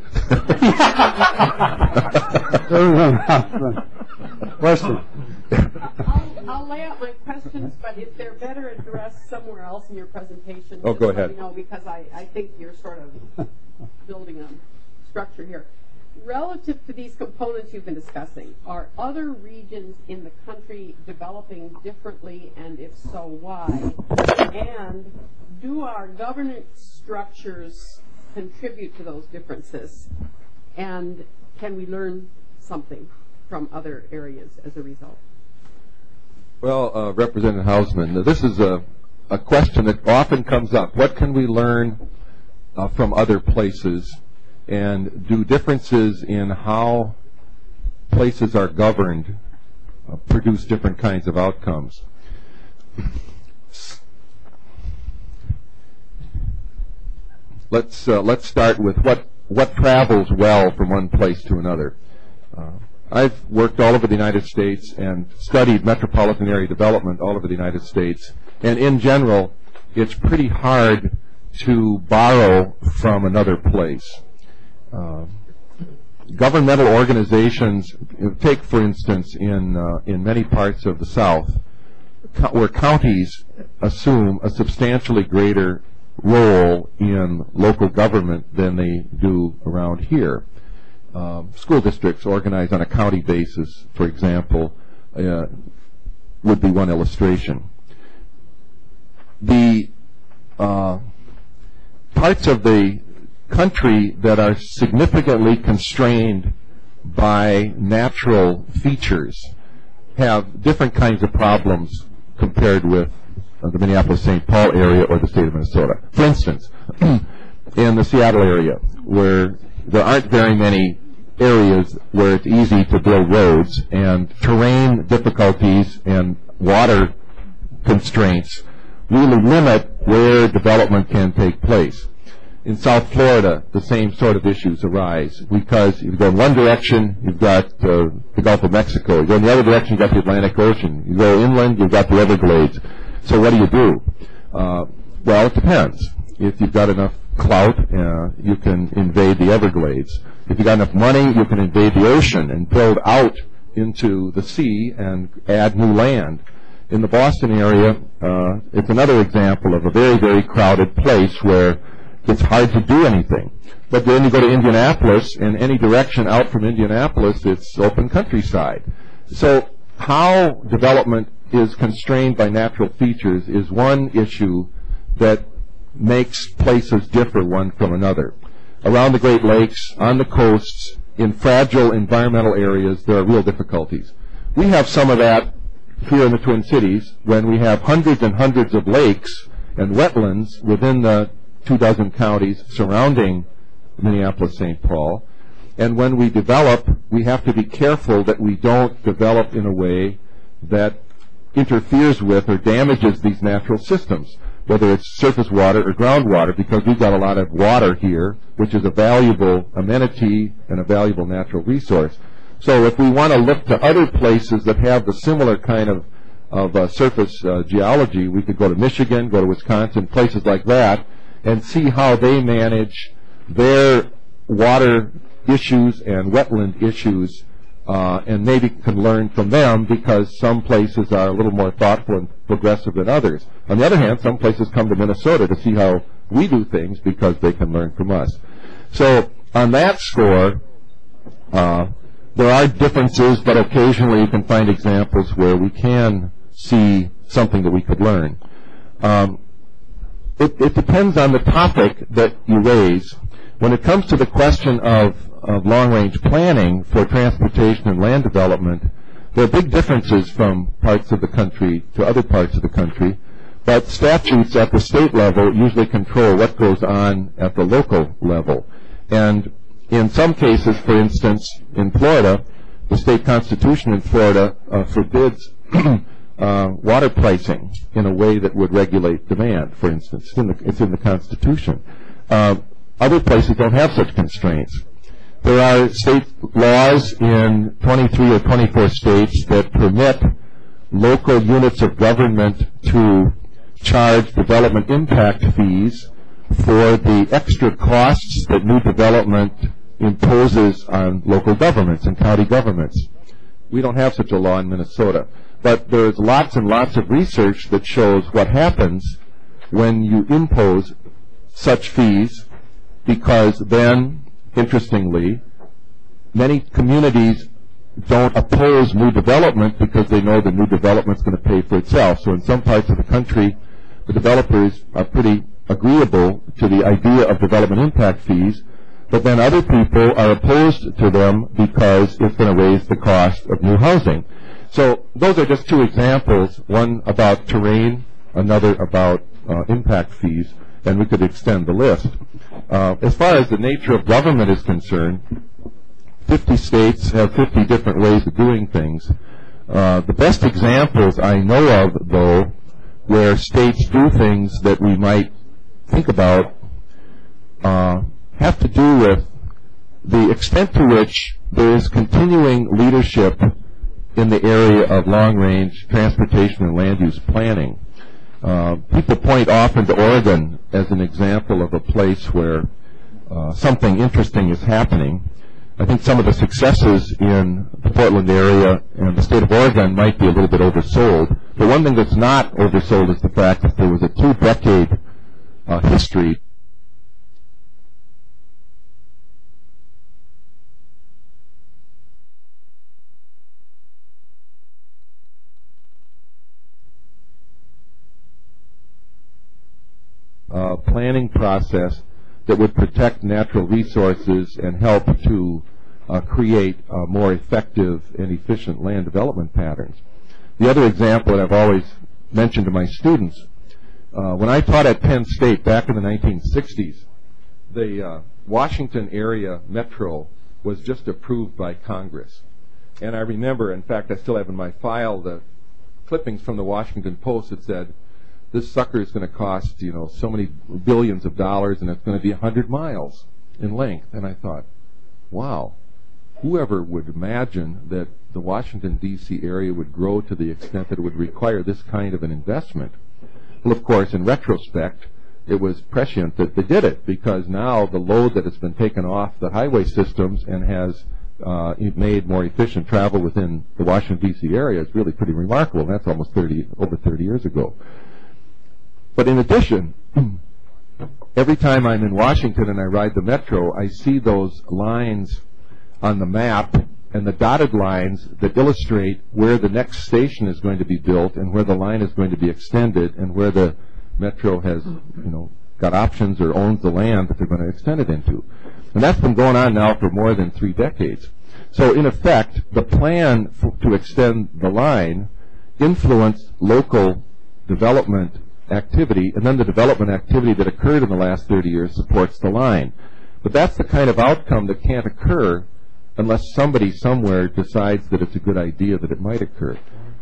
Question. I'll lay out my questions, but if they're better addressed somewhere else in your presentation, Oh, just go let ahead. me know, because I think you're sort of building a structure here. Relative to these components you've been discussing, are other regions in the country developing differently, and if so, why? And do our governance structures contribute to those differences? And can we learn something from other areas as a result? Well, Representative Hausman, this is a question that often comes up. What can we learn from other places? And do differences in how places are governed produce different kinds of outcomes? Let's start with what travels well from one place to another. I've worked all over the United States and studied metropolitan area development all over the United States. And in general, it's pretty hard to borrow from another place. Governmental organizations, take for instance in many parts of the South, where counties assume a substantially greater role in local government than they do around here. School districts organized on a county basis, for example, would be one illustration. The parts of the country that are significantly constrained by natural features have different kinds of problems compared with the Minneapolis-St. Paul area or the state of Minnesota. For instance, in the Seattle area, where there aren't very many areas where it's easy to build roads, and terrain difficulties and water constraints really limit where development can take place. In South Florida, the same sort of issues arise because you go in one direction, you've got the Gulf of Mexico. You go in the other direction, you've got the Atlantic Ocean. You go inland, you've got the Everglades. So what do? Well, it depends. If you've got enough clout, you can invade the Everglades. If you've got enough money, you can invade the ocean and build out into the sea and add new land. In the Boston area, it's another example of a very, very crowded place where it's hard to do anything. But then you go to Indianapolis, and any direction out from Indianapolis, it's open countryside. So how development is constrained by natural features is one issue that makes places differ one from another. Around the Great Lakes, on the coasts, in fragile environmental areas, there are real difficulties. We have some of that here in the Twin Cities when we have hundreds and hundreds of lakes and wetlands within the 24 counties surrounding Minneapolis-St. Paul. And when we develop, we have to be careful that we don't develop in a way that interferes with or damages these natural systems, whether it's surface water or groundwater, because we've got a lot of water here, which is a valuable amenity and a valuable natural resource. So if we want to look to other places that have the similar kind of surface geology, we could go to Michigan, go to Wisconsin, places like that, and see how they manage their water issues and wetland issues, and maybe can learn from them, because some places are a little more thoughtful and progressive than others. On the other hand, some places come to Minnesota to see how we do things because they can learn from us. So on that score, there are differences, but occasionally you can find examples where we can see something that we could learn. It depends on the topic that you raise. When it comes to the question of long-range planning for transportation and land development, there are big differences from parts of the country to other parts of the country, but statutes at the state level usually control what goes on at the local level. And in some cases, for instance, in Florida, the state constitution in Florida forbids water pricing in a way that would regulate demand, for instance. It's in the Constitution. Other places don't have such constraints. There are state laws in 23 or 24 states that permit local units of government to charge development impact fees for the extra costs that new development imposes on local governments and county governments. we don't have such a law in Minnesota. But there's lots and lots of research that shows what happens when you impose such fees, because then, interestingly, many communities don't oppose new development because they know the new development is going to pay for itself. So in some parts of the country, the developers are pretty agreeable to the idea of development impact fees, but then other people are opposed to them because it's going to raise the cost of new housing. So those are just two examples, one about terrain, another about impact fees, and we could extend the list. As far as the nature of government is concerned, 50 states have 50 different ways of doing things. The best examples I know of, though, where states do things that we might think about have to do with the extent to which there is continuing leadership in the area of long-range transportation and land use planning. People point often to Oregon as an example of a place where something interesting is happening. I think some of the successes in the Portland area and the state of Oregon might be a little bit oversold. But one thing that's not oversold is the fact that there was a 2-decade history planning process that would protect natural resources and help to create more effective and efficient land development patterns. The other example that I've always mentioned to my students, when I taught at Penn State back in the 1960s, the Washington area metro was just approved by Congress. And I remember, in fact, I still have in my file the clippings from the Washington Post that said, this sucker is going to cost, so many billions of dollars, and it's going to be 100 miles in length. And I thought, wow, whoever would imagine that the Washington, D.C. area would grow to the extent that it would require this kind of an investment? Well, of course, in retrospect, it was prescient that they did it, because now the load that has been taken off the highway systems and has made more efficient travel within the Washington, D.C. area is really pretty remarkable. And that's almost over 30 years ago. But in addition, every time I'm in Washington and I ride the metro, I see those lines on the map and the dotted lines that illustrate where the next station is going to be built and where the line is going to be extended and where the metro has, got options or owns the land that they're going to extend it into. And that's been going on now for more than 3 decades. So in effect, the plan to extend the line influenced local development activity, and then the development activity that occurred in the last 30 years supports the line. But that's the kind of outcome that can't occur unless somebody somewhere decides that it's a good idea that it might occur.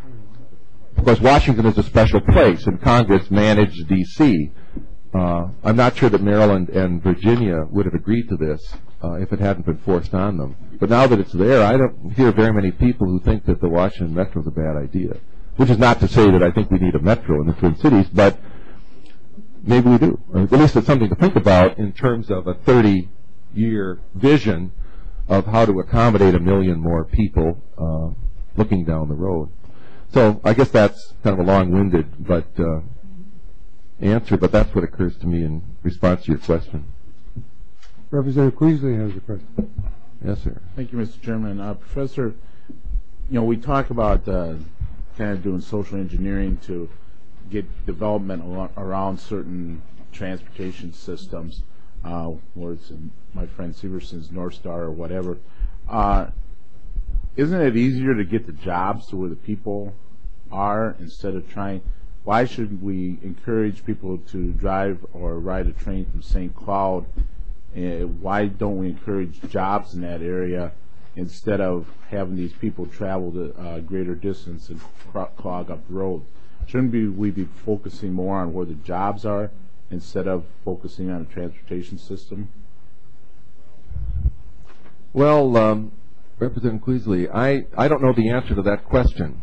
Of course, Washington is a special place, and Congress managed D.C. I'm not sure that Maryland and Virginia would have agreed to this if it hadn't been forced on them. But now that it's there, I don't hear very many people who think that the Washington Metro is a bad idea. Which is not to say that I think we need a metro in the Twin Cities, but maybe we do. Or at least it's something to think about in terms of a 30-year vision of how to accommodate 1 million more people looking down the road. So I guess that's kind of a long-winded answer, but that's what occurs to me in response to your question. Representative Queasley has a question. Yes, sir. Thank you, Mr. Chairman. Professor, we talk about kind of doing social engineering to get development around certain transportation systems, where it's in my friend Severson's North Star or whatever. Isn't it easier to get the jobs to where the people are instead of trying? Why should we encourage people to drive or ride a train from St. Cloud? Why don't we encourage jobs in that area instead of having these people travel the greater distance and clog up the road? Shouldn't we be focusing more on where the jobs are instead of focusing on a transportation system? Well, Representative Queasley, I don't know the answer to that question.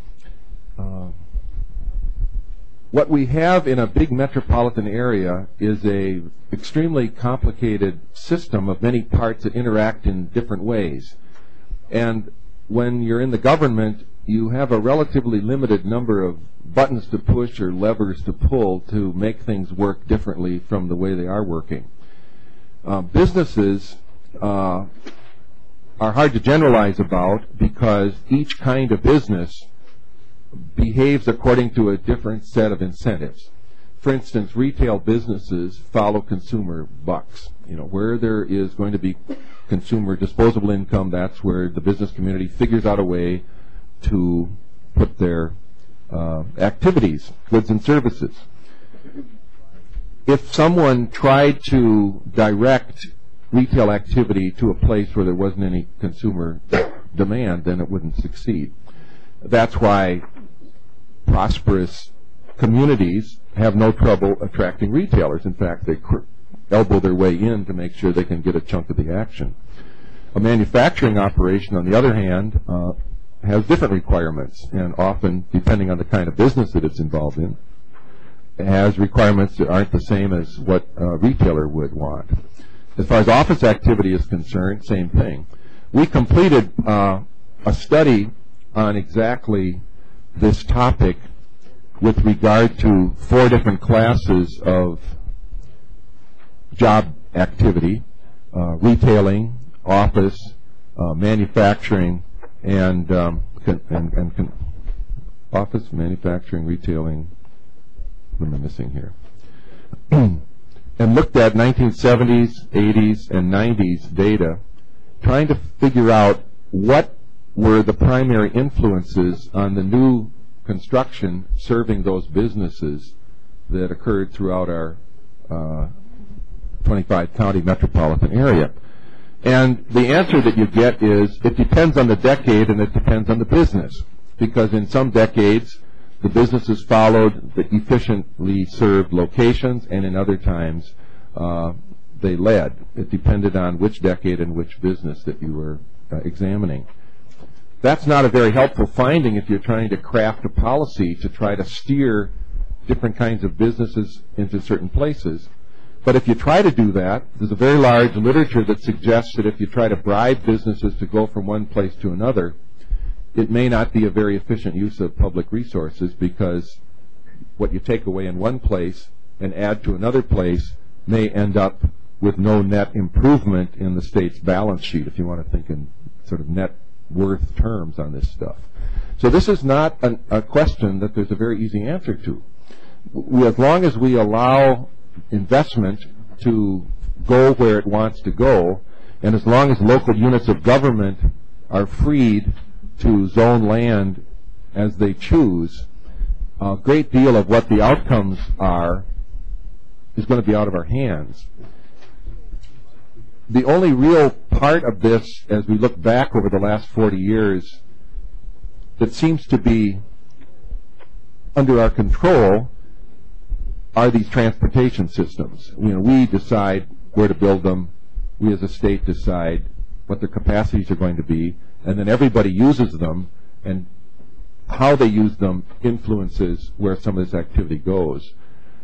What we have in a big metropolitan area is a extremely complicated system of many parts that interact in different ways. And when you're in the government, you have a relatively limited number of buttons to push or levers to pull to make things work differently from the way they are working. Businesses are hard to generalize about because each kind of business behaves according to a different set of incentives. For instance, retail businesses follow consumer bucks. Where there is going to be consumer disposable income, that's where the business community figures out a way to put their activities, goods and services. If someone tried to direct retail activity to a place where there wasn't any consumer demand, then it wouldn't succeed. That's why prosperous communities have no trouble attracting retailers. In fact, they elbow their way in to make sure they can get a chunk of the action. A manufacturing operation, on the other hand, has different requirements, and often, depending on the kind of business that it's involved in, has requirements that aren't the same as what a retailer would want. As far as office activity is concerned, same thing. We completed a study on exactly this topic with regard to 4 different classes of job activity: retailing, office, manufacturing, and office, manufacturing, retailing. What am I missing here? And looked at 1970s, 80s, and 90s data, trying to figure out what were the primary influences on the new construction serving those businesses that occurred throughout our 25-county metropolitan area. And the answer that you get is it depends on the decade and it depends on the business, because in some decades the businesses followed the efficiently served locations, and in other times they led. It depended on which decade and which business that you were examining. That's not a very helpful finding if you're trying to craft a policy to try to steer different kinds of businesses into certain places. But if you try to do that, there's a very large literature that suggests that if you try to bribe businesses to go from one place to another, it may not be a very efficient use of public resources, because what you take away in one place and add to another place may end up with no net improvement in the state's balance sheet, if you want to think in sort of net worth terms on this stuff. So this is not a question that there's a very easy answer to. As long as we allow investment to go where it wants to go, and as long as local units of government are freed to zone land as they choose, a great deal of what the outcomes are is going to be out of our hands. The only real part of this, as we look back over the last 40 years, that seems to be under our control are these transportation systems. We decide where to build them. We as a state decide what their capacities are going to be, and then everybody uses them, and how they use them influences where some of this activity goes.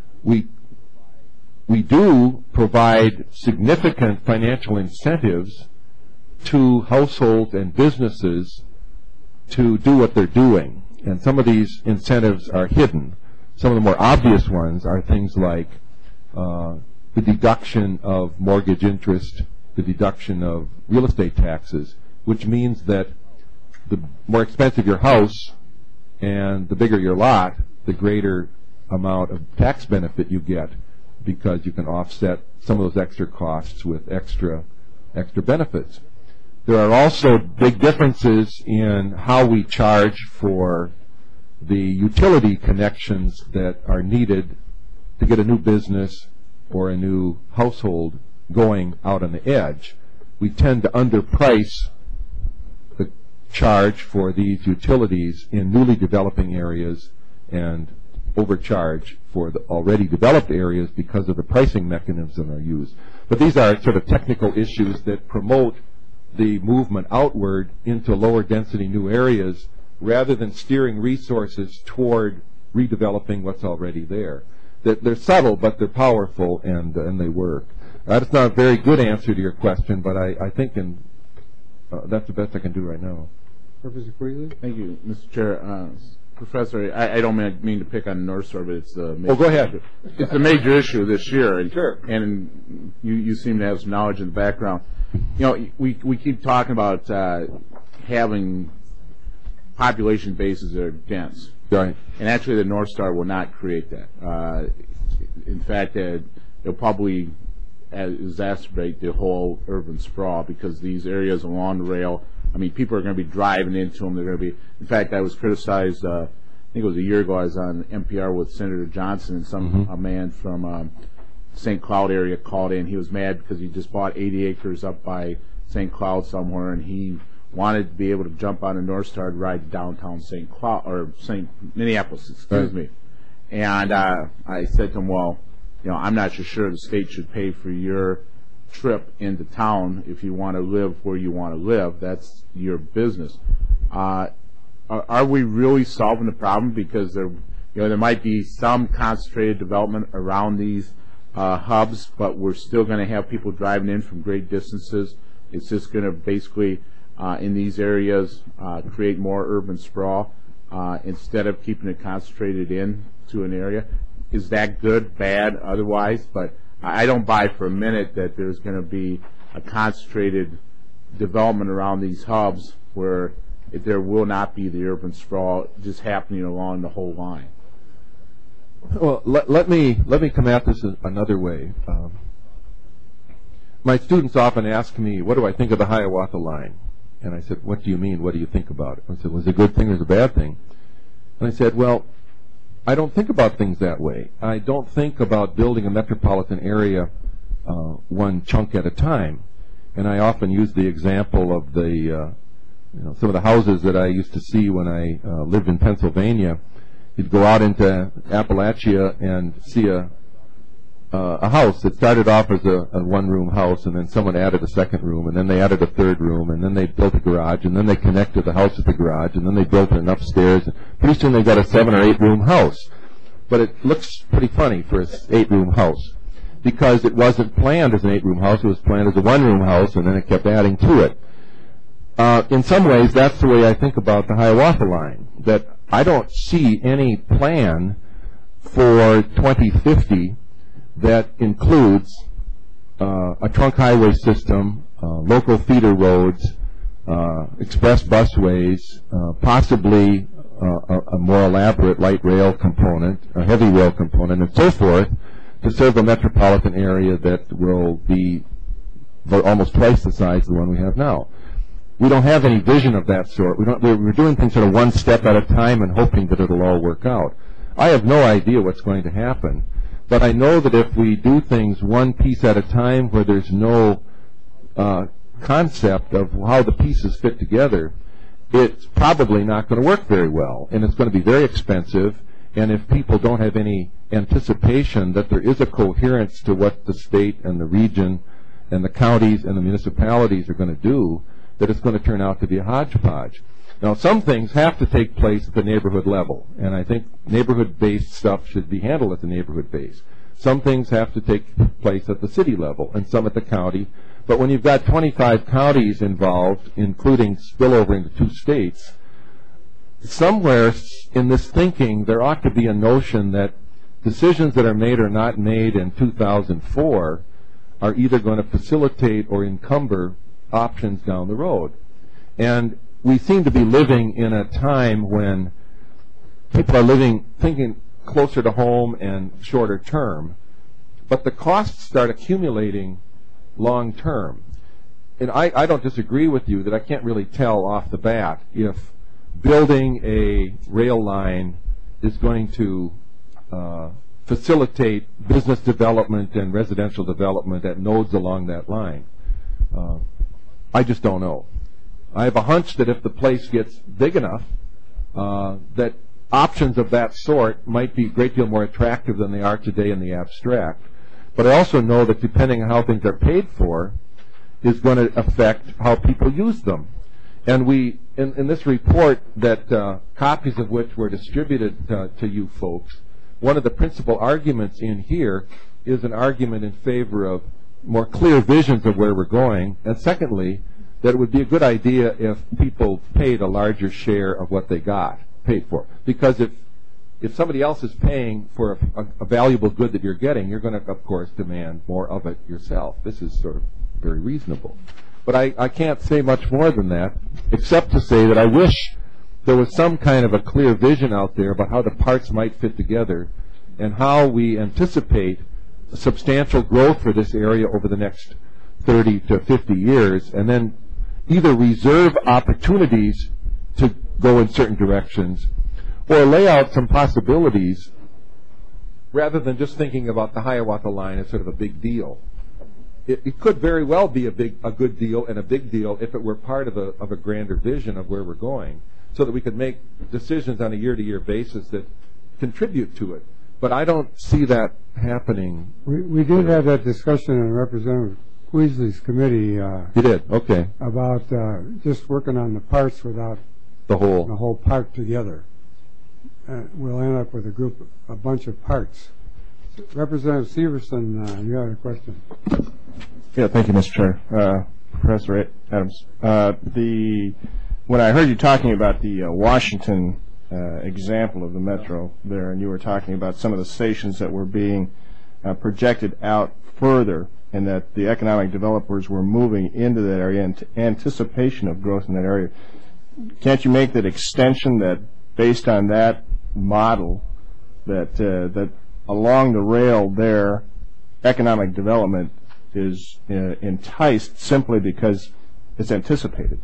We do provide significant financial incentives to households and businesses to do what they're doing, and some of these incentives are hidden. Some of the more obvious ones are things like the deduction of mortgage interest, the deduction of real estate taxes, which means that the more expensive your house and the bigger your lot, the greater amount of tax benefit you get, because you can offset some of those extra costs with extra benefits. There are also big differences in how we charge for the utility connections that are needed to get a new business or a new household going out on the edge. We tend to underprice the charge for these utilities in newly developing areas and overcharge for the already developed areas because of the pricing mechanisms that are used. But these are sort of technical issues that promote the movement outward into lower density new areas rather than steering resources toward redeveloping what's already there. They're subtle, but they're powerful, and they work. That's not a very good answer to your question, but I think that's the best I can do right now. Professor Quigley? Thank you, Mr. Chair. Professor, I don't mean to pick on North Star, but it's the go ahead. It's a major issue this year, and, Sure. and you seem to have some knowledge in the background. You know, we keep talking about having population bases that are dense, Right. and actually the North Star will not create that. In fact, it'll probably exacerbate the whole urban sprawl because these areas along the rail, I mean, people are going to be driving into them. They're going to be. In fact, I was criticized. I think it was a year ago. I was on NPR with Senator Johnson, and a man from St. Cloud area called in. He was mad because he just bought 80 acres up by St. Cloud somewhere, and he wanted to be able to jump on a North Star and ride downtown St. Cloud or St. Minneapolis. Excuse me. And I said to him, well, you know, I'm not so sure the state should pay for your trip into town if you want to live where you want to live. That's your business. Are we really solving the problem? Because there might be some concentrated development around these hubs, but we're still going to have people driving in from great distances. It's just going to basically, in these areas, create more urban sprawl instead of keeping it concentrated in to an area. Is that good, bad, otherwise? But I don't buy for a minute that there's going to be a concentrated development around these hubs where there will not be the urban sprawl just happening along the whole line. Well, let me come at this another way. My students often ask me, what do I think of the Hiawatha Line? And I said, what do you mean? What do you think about it? I said, was it a good thing or was it a bad thing? And I said, well, I don't think about things that way. I don't think about building a metropolitan area one chunk at a time. And I often use the example of some of the houses that I used to see when I lived in Pennsylvania. You'd go out into Appalachia and see a house that started off as a one-room house, and then someone added a second room, and then they added a third room, and then they built a garage, and then they connected the house with the garage, and then they built an upstairs. And pretty soon they got a 7 or 8 room house. But it looks pretty funny for an 8-room house because it wasn't planned as an 8-room house. It was planned as a 1-room house, and then it kept adding to it. In some ways, that's the way I think about the Hiawatha Line, that I don't see any plan for 2050 that includes a trunk highway system, local feeder roads, express busways, possibly a more elaborate light rail component, a heavy rail component, and so forth, to serve a metropolitan area that will be almost twice the size of the one we have now. We don't have any vision of that sort. We're doing things sort of one step at a time and hoping that it'll all work out. I have no idea what's going to happen. But I know that if we do things one piece at a time where there's no concept of how the pieces fit together, it's probably not going to work very well. And it's going to be very expensive. And if people don't have any anticipation that there is a coherence to what the state and the region and the counties and the municipalities are going to do, that it's going to turn out to be a hodgepodge. Now, some things have to take place at the neighborhood level, and I think neighborhood-based stuff should be handled at the neighborhood base. Some things have to take place at the city level, and some at the county. But when you've got 25 counties involved, including spillover into 2 states, somewhere in this thinking there ought to be a notion that decisions that are made or not made in 2004 are either going to facilitate or encumber options down the road. And we seem to be living in a time when people are thinking closer to home and shorter term, but the costs start accumulating long term. And I don't disagree with you that I can't really tell off the bat if building a rail line is going to facilitate business development and residential development at nodes along that line. I just don't know. I have a hunch that if the place gets big enough, that options of that sort might be a great deal more attractive than they are today in the abstract. But I also know that depending on how things are paid for is going to affect how people use them. And we, in this report that copies of which were distributed to you folks, one of the principal arguments in here is an argument in favor of more clear visions of where we're going, and secondly, that it would be a good idea if people paid a larger share of what they paid for. Because if somebody else is paying for a valuable good that you're getting, you're going to, of course, demand more of it yourself. This is sort of very reasonable. But I can't say much more than that, except to say that I wish there was some kind of a clear vision out there about how the parts might fit together and how we anticipate substantial growth for this area over the next 30 to 50 years, and then either reserve opportunities to go in certain directions or lay out some possibilities rather than just thinking about the Hiawatha line as sort of a big deal. It could very well be a good deal and a big deal if it were part of a grander vision of where we're going, so that we could make decisions on a year-to-year basis that contribute to it. But I don't see that happening. We did have that discussion in Representative Weasley's committee. You did? Okay. About just working on the parts without the the whole part together. We'll end up with a bunch of parts. Representative Severson, you had a question. Yeah, thank you, Mr. Chair. Professor Adams. When I heard you talking about the Washington example of the metro there, and you were talking about some of the stations that were being projected out further, and that the economic developers were moving into that area in anticipation of growth in that area, can't you make that extension that based on that model that along the rail there, economic development is enticed simply because it's anticipated?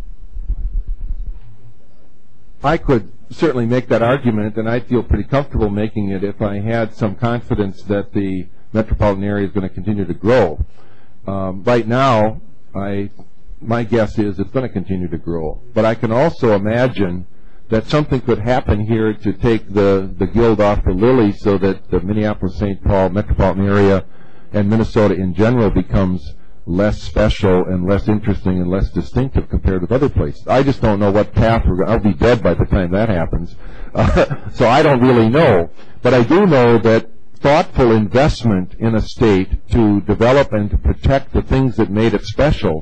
I could certainly make that argument, and I'd feel pretty comfortable making it if I had some confidence that the metropolitan area is going to continue to grow. Right now, my guess is it's going to continue to grow. But I can also imagine that something could happen here to take the gild off the lily so that the Minneapolis-St. Paul metropolitan area and Minnesota in general becomes less special and less interesting and less distinctive compared with other places. I just don't know what path we're going to. I'll be dead by the time that happens. So I don't really know. But I do know that thoughtful investment in a state to develop and to protect the things that made it special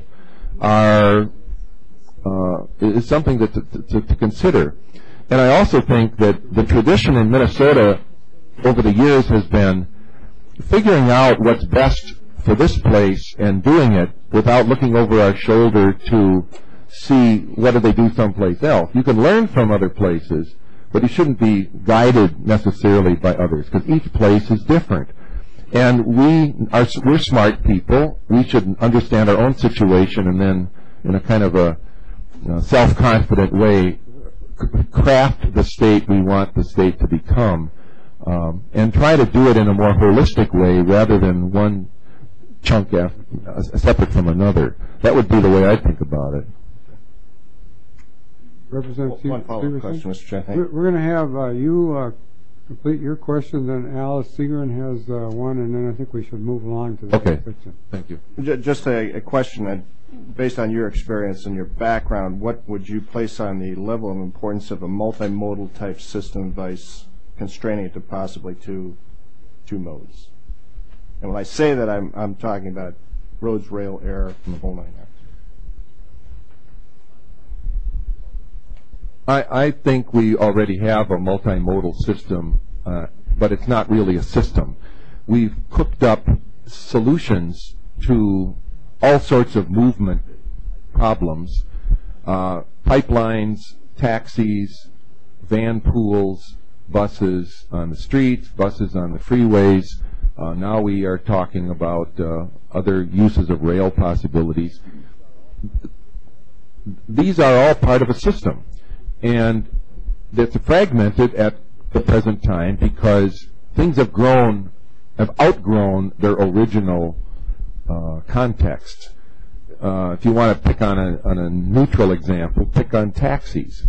is something to consider. And I also think that the tradition in Minnesota over the years has been figuring out what's best for this place and doing it without looking over our shoulder to see whether they do someplace else. You can learn from other places, but you shouldn't be guided necessarily by others, because each place is different. And we're smart people. We should understand our own situation and then, in a kind of a self-confident way, craft the state we want the state to become, and try to do it in a more holistic way rather than one chunk separate from another. That would be the way I think about it. Representative One follow-up question, Mr. Chair. We're going to have you complete your question, then Alice Segrin has one, and then I think we should move along to the Okay. next section. Thank you. Just a question that, based on your experience and your background, what would you place on the level of importance of a multimodal type system device, constraining it to possibly two modes? And when I say that, I'm talking about roads, rail, air, and the whole nine yards. I think we already have a multimodal system, but it's not really a system. We've cooked up solutions to all sorts of movement problems, pipelines, taxis, van pools, buses on the streets, buses on the freeways. Now we are talking about other uses of rail possibilities. These are all part of a system. And it's fragmented at the present time because things have outgrown their original context. If you want to pick on a neutral example, pick on taxis.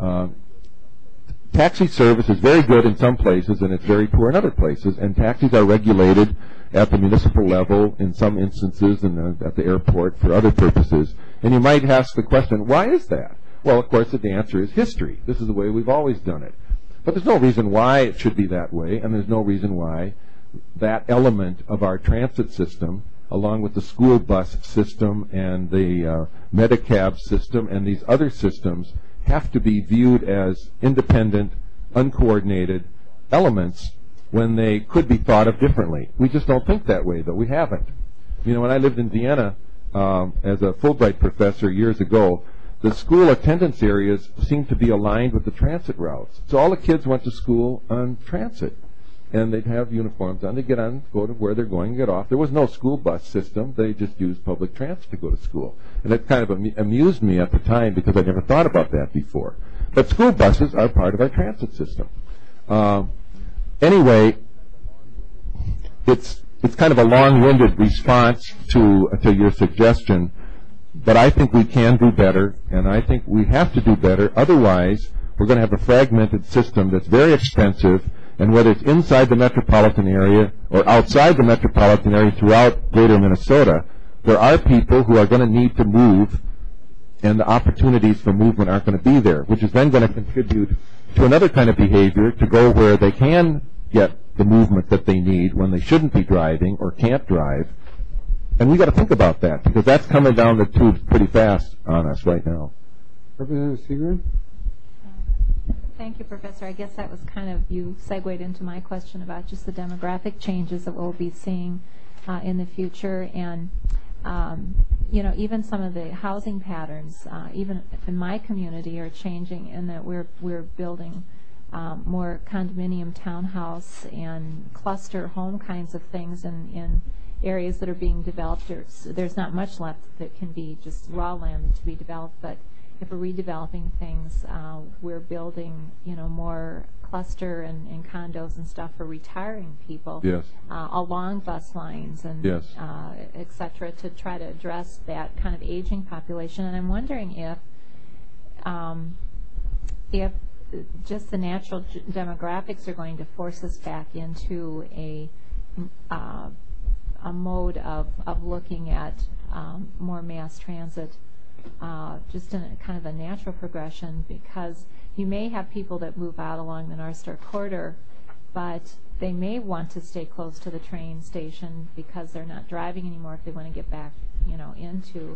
Taxi service is very good in some places and it's very poor in other places, and taxis are regulated at the municipal level in some instances and at the airport for other purposes. And you might ask the question, why is that? Well, of course, the answer is history. This is the way we've always done it. But there's no reason why it should be that way, and there's no reason why that element of our transit system along with the school bus system and the Medicab system and these other systems, have to be viewed as independent, uncoordinated elements when they could be thought of differently. We just don't think that way, though. We haven't. You know, when I lived in Vienna as a Fulbright professor years ago, the school attendance areas seemed to be aligned with the transit routes. So all the kids went to school on transit. And they'd have uniforms on. They'd get on, go to where they're going, get off. There was no school bus system. They just used public transit to go to school. And it kind of amused me at the time because I never thought about that before. But school buses are part of our transit system. Anyway, it's kind of a long-winded response to your suggestion, but I think we can do better, and I think we have to do better. Otherwise, we're going to have a fragmented system that's very expensive, and whether it's inside the metropolitan area or outside the metropolitan area throughout greater Minnesota, there are people who are going to need to move, and the opportunities for movement aren't going to be there, which is then going to contribute to another kind of behavior to go where they can get the movement that they need when they shouldn't be driving or can't drive. And we've got to think about that, because that's coming down the tube pretty fast on us right now. Representative Seagren? Thank you, Professor. I guess that was kind of, you segued into my question about just the demographic changes that we'll be seeing in the future, and you know, even some of the housing patterns, even in my community, are changing in that we're building more condominium townhouse and cluster home kinds of things in areas that are being developed. There's not much left that can be just raw land to be developed, but if we're redeveloping things, we're building, you know, more cluster and condos and stuff for retiring people. Yes. Along bus lines and yes. Et cetera, to try to address that kind of aging population. And I'm wondering if just the natural demographics are going to force us back into a mode of looking at more mass transit. Just in a kind of a natural progression, because you may have people that move out along the North Star Corridor, but they may want to stay close to the train station because they're not driving anymore if they want to get back, you know, into.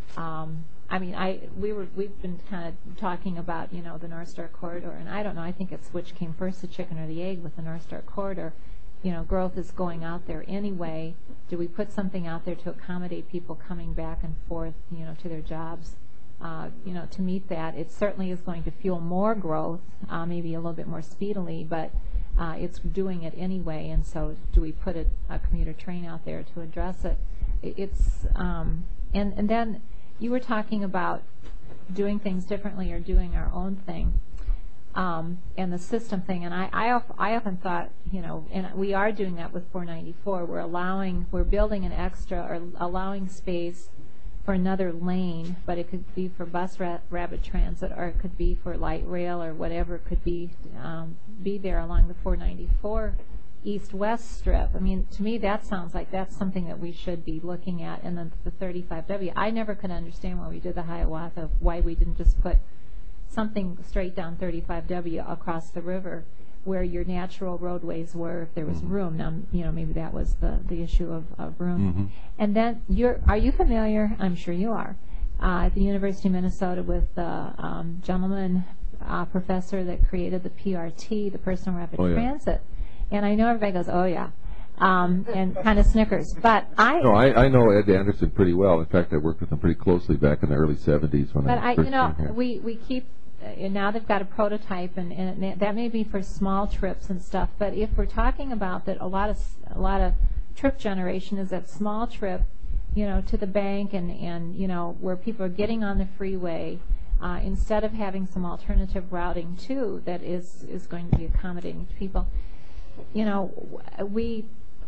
I mean, we've been kind of talking about, you know, the North Star Corridor, and I don't know. I think it's which came first, the chicken or the egg with the North Star Corridor. You know, growth is going out there anyway. Do we put something out there to accommodate people coming back and forth, you know, to their jobs? You know, to meet that, it certainly is going to fuel more growth, maybe a little bit more speedily, but it's doing it anyway. And so, do we put a commuter train out there to address it? It's and then you were talking about doing things differently or doing our own thing. And the system thing, and I often thought, you know, and we are doing that with 494. We're building an extra or allowing space for another lane, but it could be for bus rapid transit, or it could be for light rail, or whatever it could be there along the 494 east-west strip. I mean, to me, that sounds like that's something that we should be looking at. And then the 35W, I never could understand why we did the Hiawatha, why we didn't just put something straight down 35W across the river where your natural roadways were, if there was room. Now, you know, maybe that was the issue of room. Mm-hmm. And then, are you familiar, I'm sure you are, at the University of Minnesota with the gentleman, professor that created the PRT, the Personal Rapid Transit. And I know everybody goes, oh yeah, and kind of snickers. But I know Ed Anderson pretty well. In fact, I worked with him pretty closely back in the early 70s when I first came here. We keep, now they've got a prototype, and that may be for small trips and stuff. But if we're talking about that, a lot of trip generation is that small trip, you know, to the bank and you know, where people are getting on the freeway. Instead of having some alternative routing too, that is going to be accommodating to people. You know, we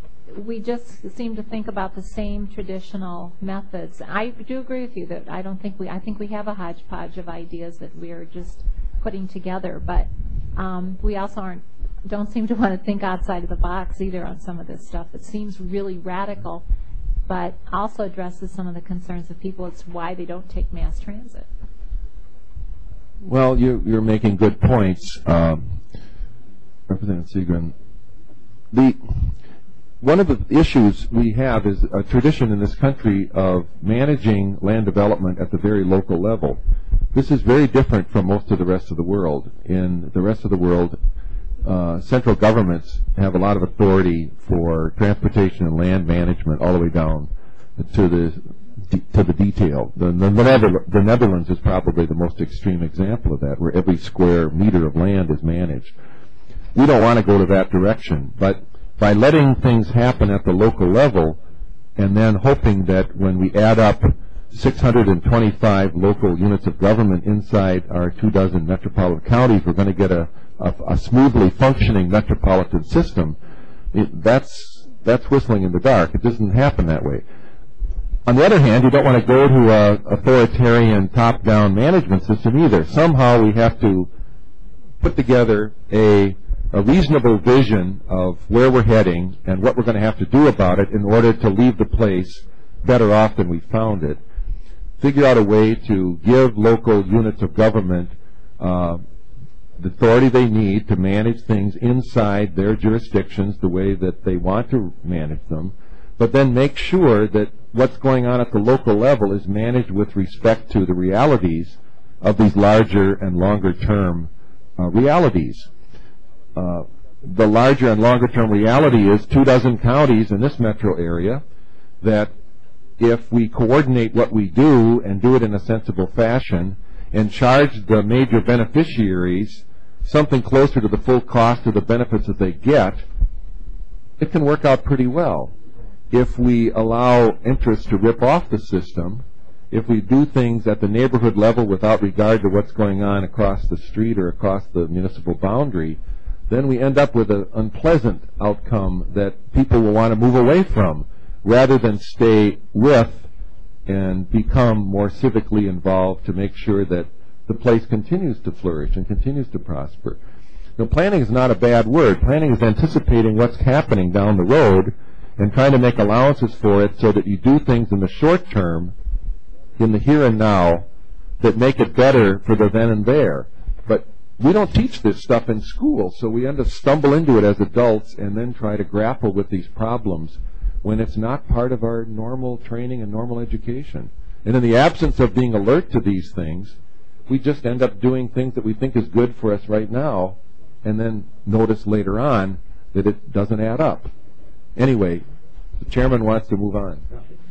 just seem to think about the same traditional methods. I do agree with you that I think we have a hodgepodge of ideas that we are just putting together, but we also don't seem to want to think outside of the box either on some of this stuff. It seems really radical, but also addresses some of the concerns of people. It's why they don't take mass transit. Well, you're making good points, Representative Seagren. one of the issues we have is a tradition in this country of managing land development at the very local level. This is very different from most of the rest of the world. In the rest of the world, central governments have a lot of authority for transportation and land management all the way down to the detail. The Netherlands is probably the most extreme example of that, where every square meter of land is managed. We don't want to go to that direction, but by letting things happen at the local level and then hoping that when we add up 625 local units of government inside our 24 metropolitan counties, we're going to get a smoothly functioning metropolitan system, that's whistling in the dark. It doesn't happen that way. On the other hand, you don't want to go to an authoritarian top-down management system either. Somehow we have to put together a reasonable vision of where we're heading and what we're going to have to do about it in order to leave the place better off than we found it. Figure out a way to give local units of government the authority they need to manage things inside their jurisdictions the way that they want to manage them, but then make sure that what's going on at the local level is managed with respect to the realities of these larger and longer term realities. The larger and longer term reality is 24 counties in this metro area that if we coordinate what we do and do it in a sensible fashion and charge the major beneficiaries something closer to the full cost of the benefits that they get, it can work out pretty well. If we allow interests to rip off the system, if we do things at the neighborhood level without regard to what's going on across the street or across the municipal boundary, then we end up with an unpleasant outcome that people will want to move away from rather than stay with and become more civically involved to make sure that the place continues to flourish and continues to prosper. Now, planning is not a bad word. Planning is anticipating what's happening down the road and trying to make allowances for it so that you do things in the short term, in the here and now, that make it better for the then and there. But we don't teach this stuff in school, so we end up stumble into it as adults and then try to grapple with these problems when it's not part of our normal training and normal education. And in the absence of being alert to these things, we just end up doing things that we think is good for us right now and then notice later on that it doesn't add up. Anyway, the chairman wants to move on.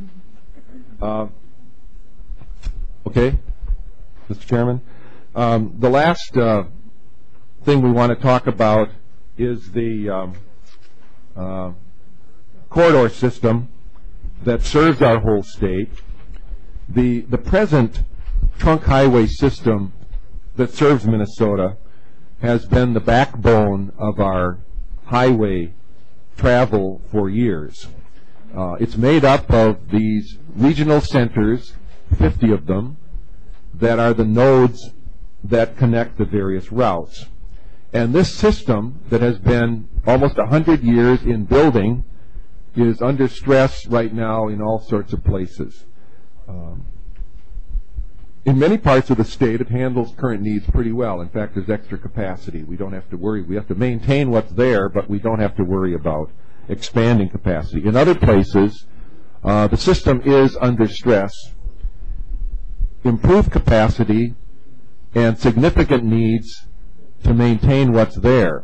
Okay, Mr. Chairman. The last thing we want to talk about is the corridor system that serves our whole state. The present trunk highway system that serves Minnesota has been the backbone of our highway travel for years. It's made up of these regional centers, 50 of them, that are the nodes that connect the various routes. And this system that has been almost 100 years in building is under stress right now in all sorts of places. In many parts of the state, it handles current needs pretty well. In fact, there's extra capacity. We don't have to worry. We have to maintain what's there, but we don't have to worry about expanding capacity. In other places, the system is under stress. Improved capacity and significant needs to maintain what's there.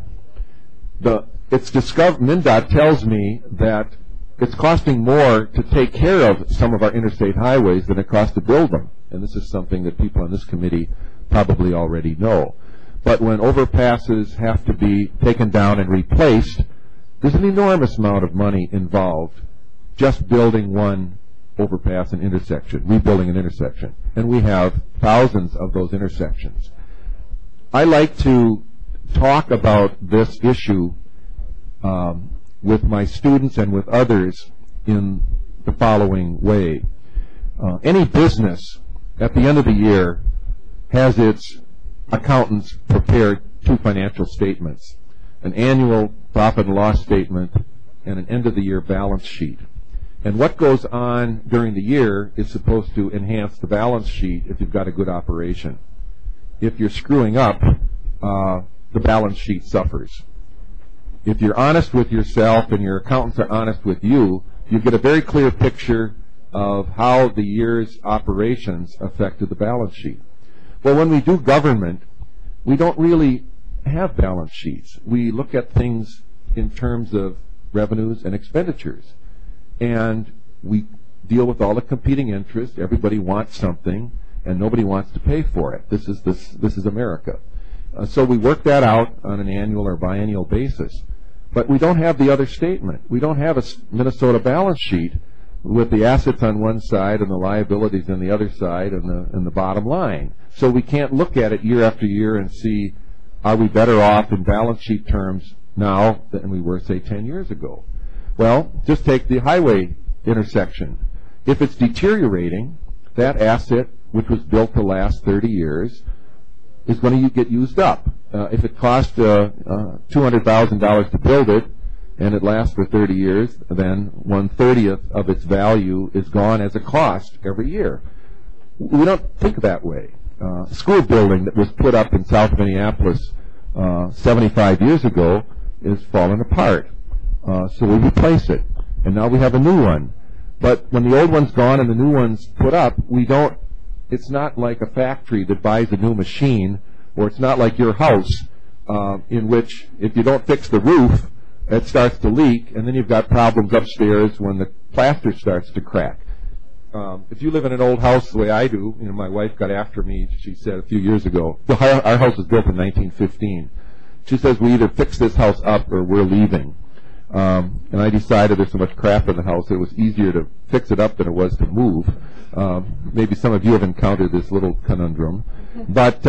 MnDOT tells me that it's costing more to take care of some of our interstate highways than it costs to build them. And this is something that people on this committee probably already know. But when overpasses have to be taken down and replaced, there's an enormous amount of money involved just building one overpass and intersection, rebuilding an intersection. And we have thousands of those intersections. I like to talk about this issue with my students and with others in the following way. Any business at the end of the year has its accountants prepare two financial statements, an annual profit and loss statement and an end-of-the-year balance sheet. And what goes on during the year is supposed to enhance the balance sheet if you've got a good operation. If you're screwing up, the balance sheet suffers. if you're honest with yourself and your accountants are honest with you, you get a very clear picture of how the year's operations affected the balance sheet. Well, when we do government, we don't really have balance sheets. We look at things in terms of revenues and expenditures. And we deal with all the competing interests. Everybody wants something, and nobody wants to pay for it. This is America. So we work that out on an annual or biennial basis. But we don't have the other statement. We don't have a Minnesota balance sheet with the assets on one side and the liabilities on the other side and the bottom line. So we can't look at it year after year and see, are we better off in balance sheet terms now than we were, say, 10 years ago? Well, just take the highway intersection. If it's deteriorating, that asset, which was built to last 30 years, is going to get used up. If it cost $200,000 to build it, and it lasts for 30 years, then 1/30 of its value is gone as a cost every year. We don't think that way. A school building that was put up in South Minneapolis 75 years ago is falling apart. So we replace it, and now we have a new one. But when the old one's gone and the new one's put up, it's not like a factory that buys a new machine, or it's not like your house in which if you don't fix the roof, it starts to leak, and then you've got problems upstairs when the plaster starts to crack. If you live in an old house the way I do, my wife got after me, she said a few years ago, our house was built in 1915. She says, we either fix this house up or we're leaving. And I decided there's so much crap in the house, it was easier to fix it up than it was to move. Maybe some of you have encountered this little conundrum. But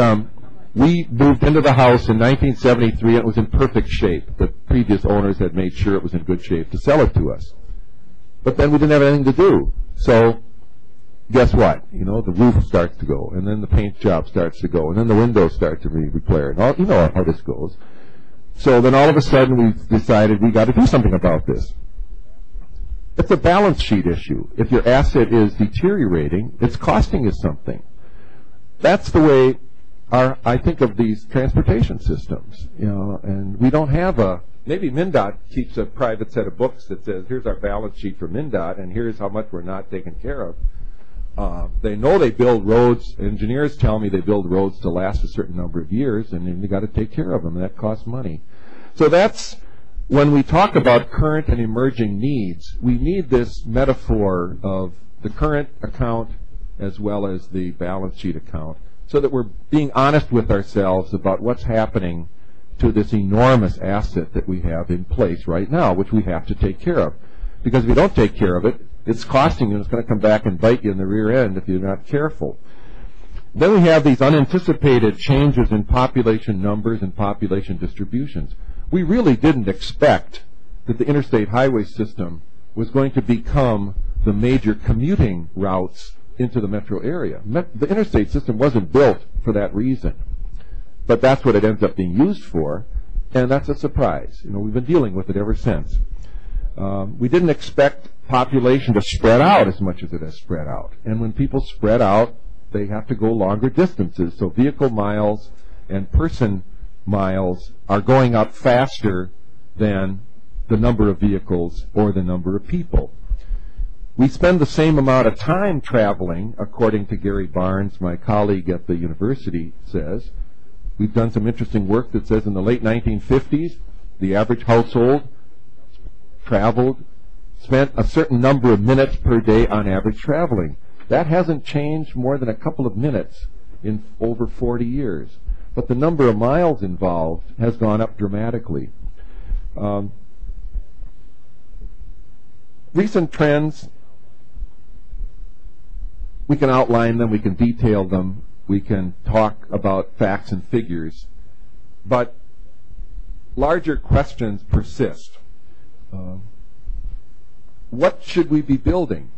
we moved into the house in 1973, and it was in perfect shape. The previous owners had made sure it was in good shape to sell it to us. But then we didn't have anything to do. So guess what? The roof starts to go, and then the paint job starts to go, and then the windows start to be repaired. You know how this goes. So then all of a sudden we decided we got to do something about this. It's a balance sheet issue. If your asset is deteriorating, it's costing you something. That's the way I think of these transportation systems. And we don't have maybe MnDOT keeps a private set of books that says, here's our balance sheet for MnDOT, and here's how much we're not taking care of. They know they build roads. Engineers tell me they build roads to last a certain number of years, and then you got to take care of them. That costs money. So that's when we talk about current and emerging needs. We need this metaphor of the current account as well as the balance sheet account, so that we're being honest with ourselves about what's happening to this enormous asset that we have in place right now, which we have to take care of. Because if you don't take care of it, it's costing you, and it's going to come back and bite you in the rear end if you're not careful. Then we have these unanticipated changes in population numbers and population distributions. We really didn't expect that the interstate highway system was going to become the major commuting routes into the metro area. The interstate system wasn't built for that reason, but that's what it ends up being used for, and that's a surprise. We've been dealing with it ever since. We didn't expect population to spread out as much as it has spread out, and when people spread out, they have to go longer distances, so vehicle miles and person miles are going up faster than the number of vehicles or the number of people. We spend the same amount of time traveling, according to Gary Barnes, my colleague at the university says. We've done some interesting work that says in the late 1950s, the average household spent a certain number of minutes per day on average traveling. That hasn't changed more than a couple of minutes in over 40 years. But the number of miles involved has gone up dramatically. Recent trends, we can outline them, we can detail them, we can talk about facts and figures, but larger questions persist. What should we be building?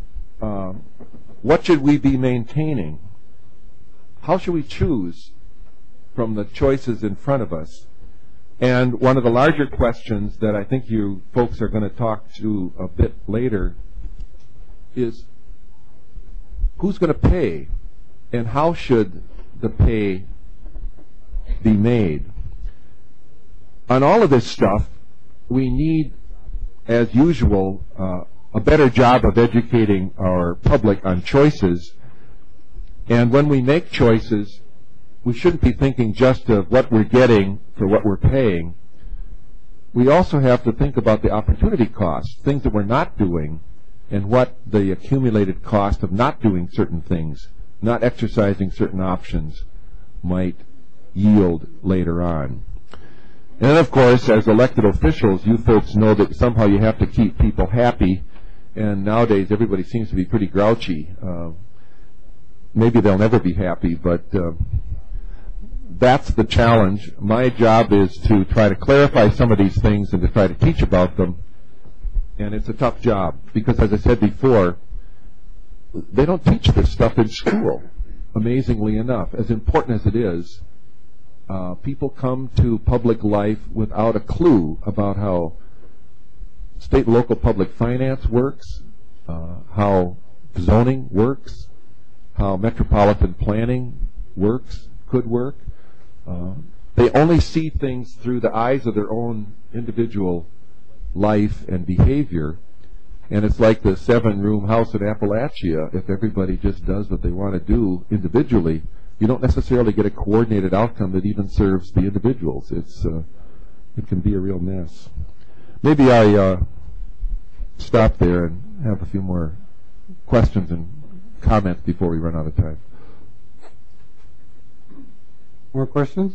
What should we be maintaining? How should we choose from the choices in front of us? And one of the larger questions that I think you folks are going to talk to a bit later is, who's going to pay, and how should the pay be made? On all of this stuff, we need, as usual, a better job of educating our public on choices. And when we make choices, we shouldn't be thinking just of what we're getting for what we're paying. We also have to think about the opportunity costs, things that we're not doing, and what the accumulated cost of not doing certain things, not exercising certain options, might yield later on. And of course, as elected officials, you folks know that somehow you have to keep people happy, and nowadays everybody seems to be pretty grouchy. Maybe they'll never be happy, but that's the challenge. My job is to try to clarify some of these things and to try to teach about them. And it's a tough job because, as I said before, they don't teach this stuff in school, amazingly enough. As important as it is, people come to public life without a clue about how state and local public finance works, how zoning works, how metropolitan planning works, could work. They only see things through the eyes of their own individual life and behavior, and it's like the 7-room house in Appalachia. If everybody just does what they want to do individually, you don't necessarily get a coordinated outcome that even serves the individuals. It can be a real mess. Maybe I stop there and have a few more questions and comments before we run out of time. More questions?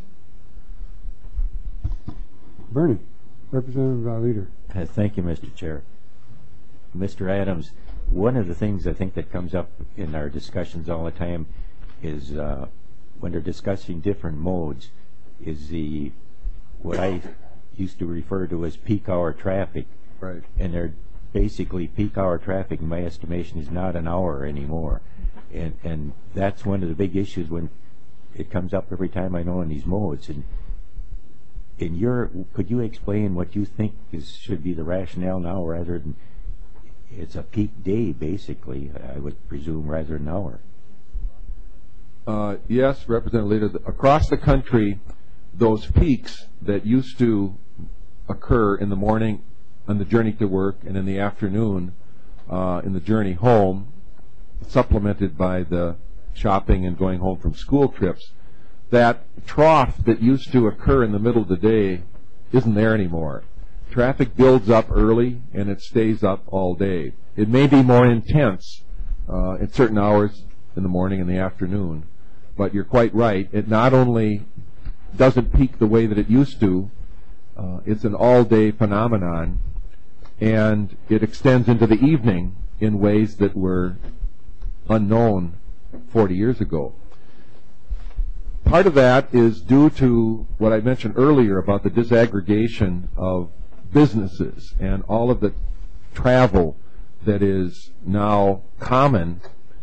Bernie, Representative Leader. Thank you, Mr. Chair. Mr. Adams, one of the things I think that comes up in our discussions all the time is when they're discussing different modes is what I used to refer to as peak hour traffic. Right. And they're basically peak hour traffic, in my estimation, is not an hour anymore. And that's one of the big issues when it comes up every time I know in these modes. And could you explain what you think should be the rationale now, rather than it's a peak day, basically, I would presume, rather than an hour? Yes, Representative Leader. Across the country, those peaks that used to occur in the morning on the journey to work and in the afternoon in the journey home, supplemented by the shopping and going home from school trips, that trough that used to occur in the middle of the day isn't there anymore. Traffic builds up early and it stays up all day. It may be more intense at certain hours in the morning and the afternoon, but you're quite right. It not only doesn't peak the way that it used to, it's an all-day phenomenon, and it extends into the evening in ways that were unknown 40 years ago. Part of that is due to what I mentioned earlier about the disaggregation of businesses and all of the travel that is now common.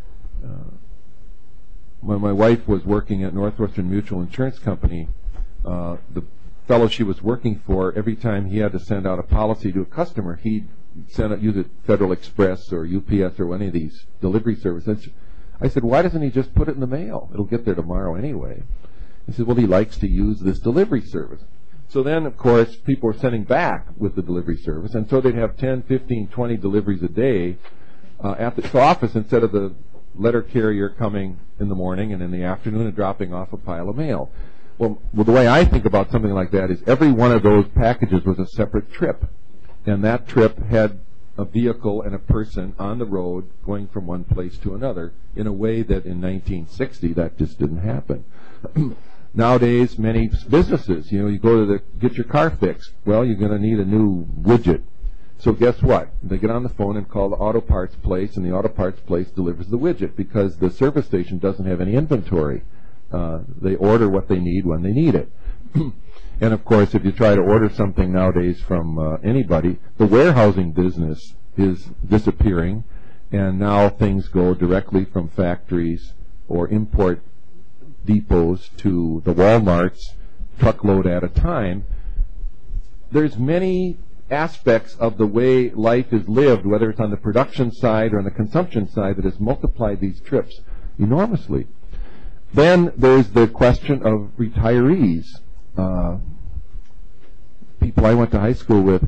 When my wife was working at Northwestern Mutual Insurance Company, the fellow she was working for, every time he had to send out a policy to a customer, he'd use it Federal Express or UPS or any of these delivery services. I said, why doesn't he just put it in the mail? It'll get there tomorrow anyway. He said, well, he likes to use this delivery service. So then, of course, people were sending back with the delivery service, and so they'd have 10, 15, 20 deliveries a day at the office instead of the letter carrier coming in the morning and in the afternoon and dropping off a pile of mail. Well, the way I think about something like that is every one of those packages was a separate trip, and that trip had a vehicle and a person on the road going from one place to another in a way that in 1960 that just didn't happen. Nowadays, many businesses, you go to get your car fixed. Well, you're going to need a new widget. So guess what? They get on the phone and call the auto parts place, and the auto parts place delivers the widget because the service station doesn't have any inventory. They order what they need when they need it. And of course, if you try to order something nowadays from anybody, the warehousing business is disappearing, and now things go directly from factories or import depots to the Walmarts, truckload at a time. There's many aspects of the way life is lived, whether it's on the production side or on the consumption side, that has multiplied these trips enormously. Then there's the question of retirees. People I went to high school with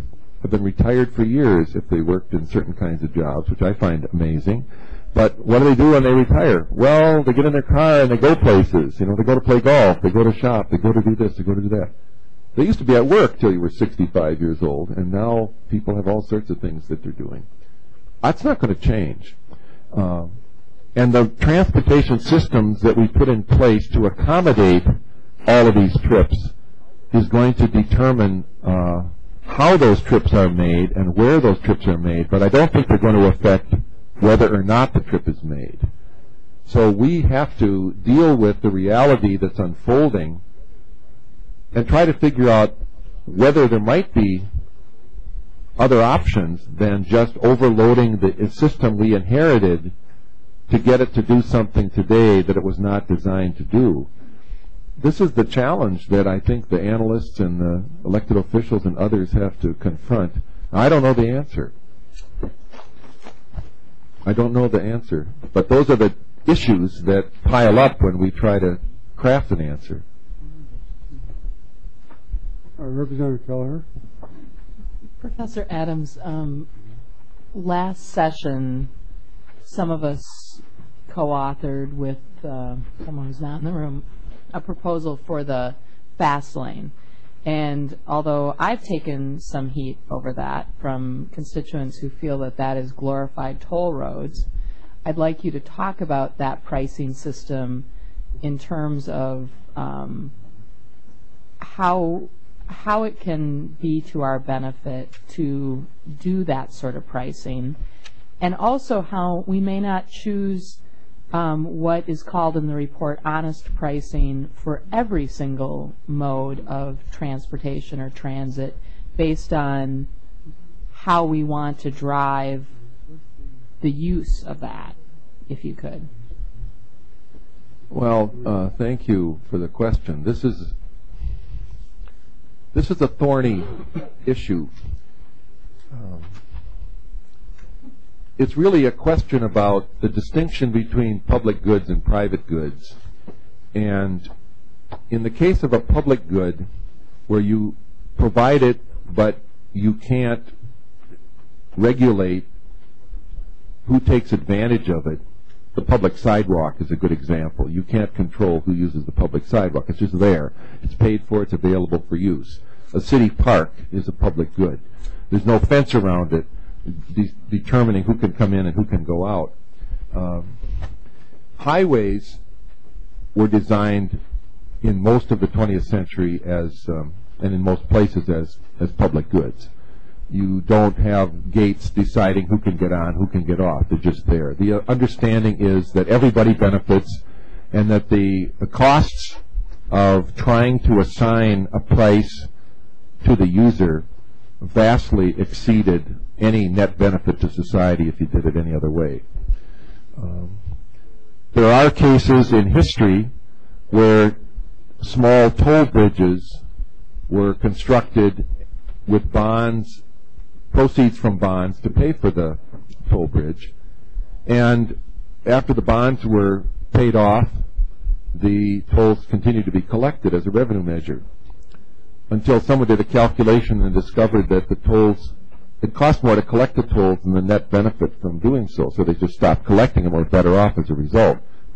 have been retired for years if they worked in certain kinds of jobs, which I find amazing. But what do they do when they retire? Well, they get in their car and they go places. You know, they go to play golf, they go to shop, they go to do this, they go to do that. They used to be at work till you were 65 years old, and now people have all sorts of things that they're doing. That's not going to change. And the transportation systems that we put in place to accommodate all of these trips is going to determine how those trips are made and where those trips are made, but I don't think they're going to affect whether or not the trip is made. So we have to deal with the reality that's unfolding and try to figure out whether there might be other options than just overloading the system we inherited to get it to do something today that it was not designed to do. This is the challenge that I think the analysts and the elected officials and others have to confront. I don't know the answer. I don't know the answer. But those are the issues that pile up when we try to craft an answer. Representative Kelleher. Professor Adams, last session, some of us co-authored with someone who's not in the room a proposal for the fast lane. And although I've taken some heat over that from constituents who feel that that is glorified toll roads, I'd like you to talk about that pricing system in terms of how it can be to our benefit to do that sort of pricing, and also how we may not choose what is called in the report honest pricing for every single mode of transportation or transit based on how we want to drive the use of that, if you could. Well, thank you for the question. This is a thorny issue. It's really a question about the distinction between public goods and private goods. And in the case of a public good, where you provide it but you can't regulate who takes advantage of it, the public sidewalk is a good example. You can't control who uses the public sidewalk. It's just there. It's paid for. It's available for use. A city park is a public good. There's no fence around it determining who can come in and who can go out. Highways were designed in most of the 20th century as, and in most places as public goods. You don't have gates deciding who can get on, who can get off. They're just there. The understanding is that everybody benefits and that the costs of trying to assign a price to the user vastly exceeded any net benefit to society if you did it any other way. There are cases in history where small toll bridges were constructed with bonds, proceeds from bonds to pay for the toll bridge. And after the bonds were paid off, the tolls continued to be collected as a revenue measure until someone did a calculation and discovered that the tolls, it cost more to collect the tolls than the net benefit from doing so. So they just stopped collecting them or were better off as a result.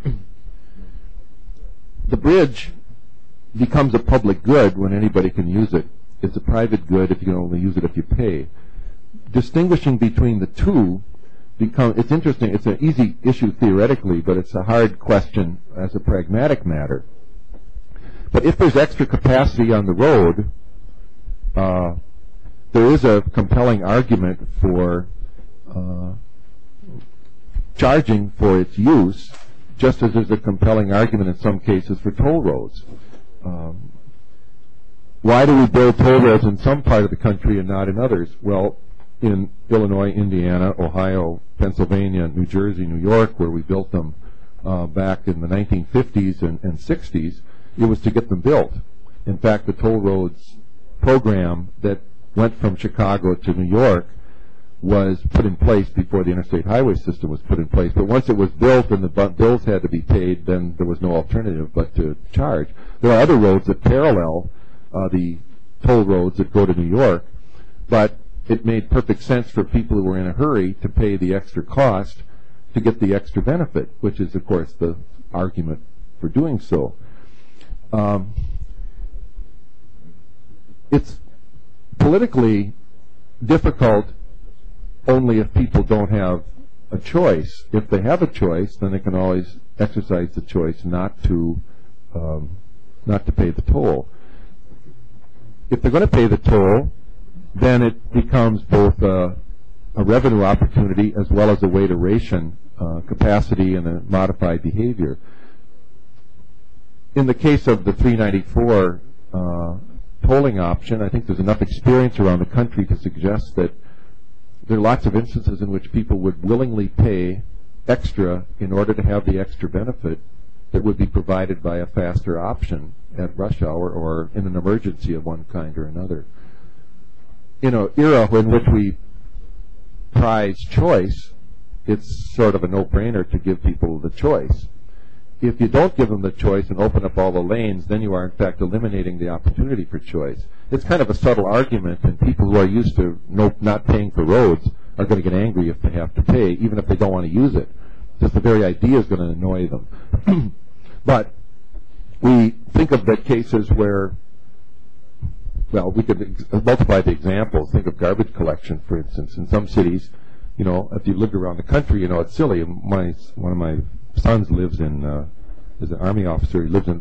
The bridge becomes a public good when anybody can use it. It's a private good if you can only use it if you pay. Distinguishing between the two it's interesting. It's an easy issue theoretically, but it's a hard question as a pragmatic matter. But if there's extra capacity on the road, there is a compelling argument for charging for its use, just as there's a compelling argument in some cases for toll roads. Why do we build toll roads in some part of the country and not in others? Well, in Illinois, Indiana, Ohio, Pennsylvania, New Jersey, New York, where we built them back in the 1950s and 60s, it was to get them built. In fact, the toll roads program that went from Chicago to New York was put in place before the interstate highway system was put in place. But once it was built and the bills had to be paid, then there was no alternative but to charge. There are other roads that parallel the toll roads that go to New York, but it made perfect sense for people who were in a hurry to pay the extra cost to get the extra benefit, which is, of course, the argument for doing so. It's politically difficult only if people don't have a choice. If they have a choice, then they can always exercise the choice not to pay the toll. If they're going to pay the toll, then it becomes both a revenue opportunity as well as a way to ration capacity and a modified behavior. In the case of the 394 tolling option, I think there's enough experience around the country to suggest that there are lots of instances in which people would willingly pay extra in order to have the extra benefit that would be provided by a faster option at rush hour or in an emergency of one kind or another. In an era in which we prize choice, it's sort of a no-brainer to give people the choice. If you don't give them the choice and open up all the lanes, then you are in fact eliminating the opportunity for choice. It's kind of a subtle argument, and people who are used to not paying for roads are going to get angry if they have to pay, even if they don't want to use it. Just the very idea is going to annoy them. But we think of the cases where, well, we could multiply the examples. Think of garbage collection, for instance. In some cities, you know, if you've lived around the country, you know, it's silly. One of my sons lives in, is an Army officer. He lives in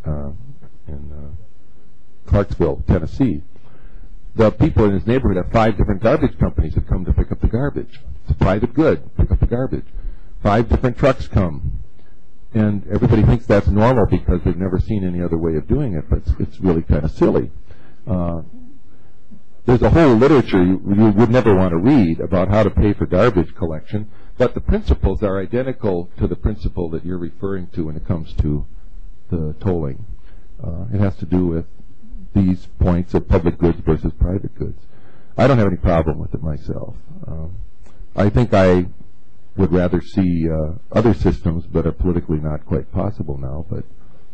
Clarksville, Tennessee. The people in his neighborhood have 5 different garbage companies that come to pick up the garbage. It's a private good, pick up the garbage. 5 different trucks come. And everybody thinks that's normal because they've never seen any other way of doing it, but it's really kind of silly. There's a whole literature you would never want to read about how to pay for garbage collection, but the principles are identical to the principle that you're referring to when it comes to the tolling. It has to do with these points of public goods versus private goods. I don't have any problem with it myself. I think I would rather see other systems that are politically not quite possible now, but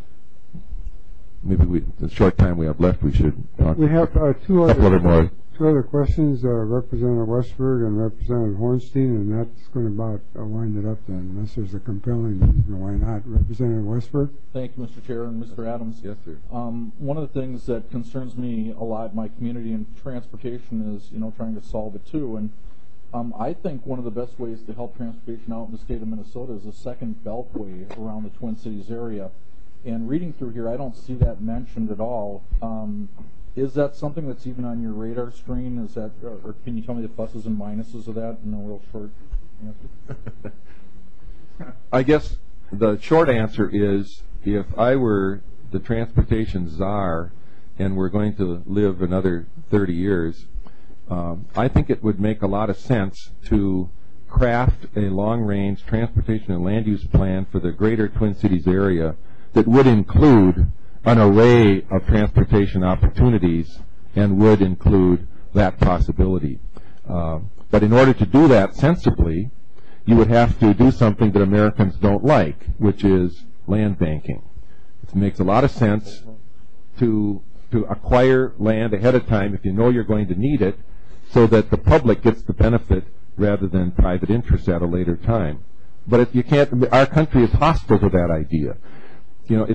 maybe the short time we have left, we should talk. We have two other questions, Representative Westberg and Representative Hornstein, and that's going to about wind it up then, unless there's a compelling reason why not. Representative Westberg? Thank you, Mr. Chair and Mr. Adams. Yes, sir. One of the things that concerns me a lot in my community in transportation is, you know, trying to solve it too. And I think one of the best ways to help transportation out in the state of Minnesota is a second beltway around the Twin Cities area. And reading through here, I don't see that mentioned at all. Is that something that's even on your radar screen? Is that, or can you tell me the pluses and minuses of that in a real short answer? I guess the short answer is, if I were the transportation czar and we're going to live another 30 years, I think it would make a lot of sense to craft a long-range transportation and land use plan for the greater Twin Cities area that would include an array of transportation opportunities and would include that possibility. But in order to do that sensibly, you would have to do something that Americans don't like, which is land banking. It makes a lot of sense to acquire land ahead of time if you know you're going to need it, so that the public gets the benefit rather than private interests at a later time. But if you can't, our country is hostile to that idea. You know,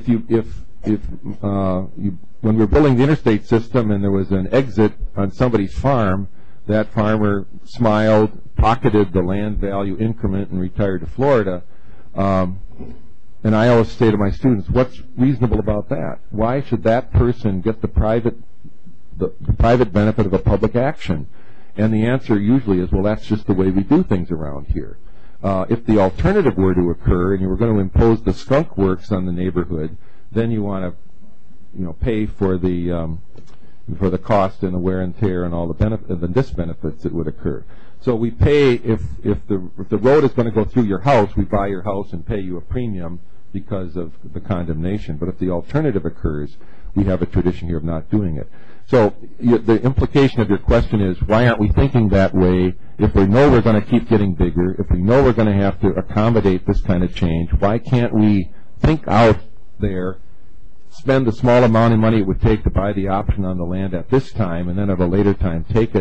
when we were building the interstate system and there was an exit on somebody's farm, that farmer smiled, pocketed the land value increment, and retired to Florida. And I always say to my students, what's reasonable about that? Why should that person get the private benefit of a public action? And the answer usually is, well, that's just the way we do things around here. If the alternative were to occur and you were going to impose the skunk works on the neighborhood, then you want to, you know, pay for the cost and the wear and tear and all the disbenefits that would occur. So we pay if the road is going to go through your house, we buy your house and pay you a premium because of the condemnation. But if the alternative occurs, we have a tradition here of not doing it. So the implication of your question is, why aren't we thinking that way? If we know we're going to keep getting bigger, if we know we're going to have to accommodate this kind of change, why can't we think out there, spend the small amount of money it would take to buy the option on the land at this time, and then at a later time take it,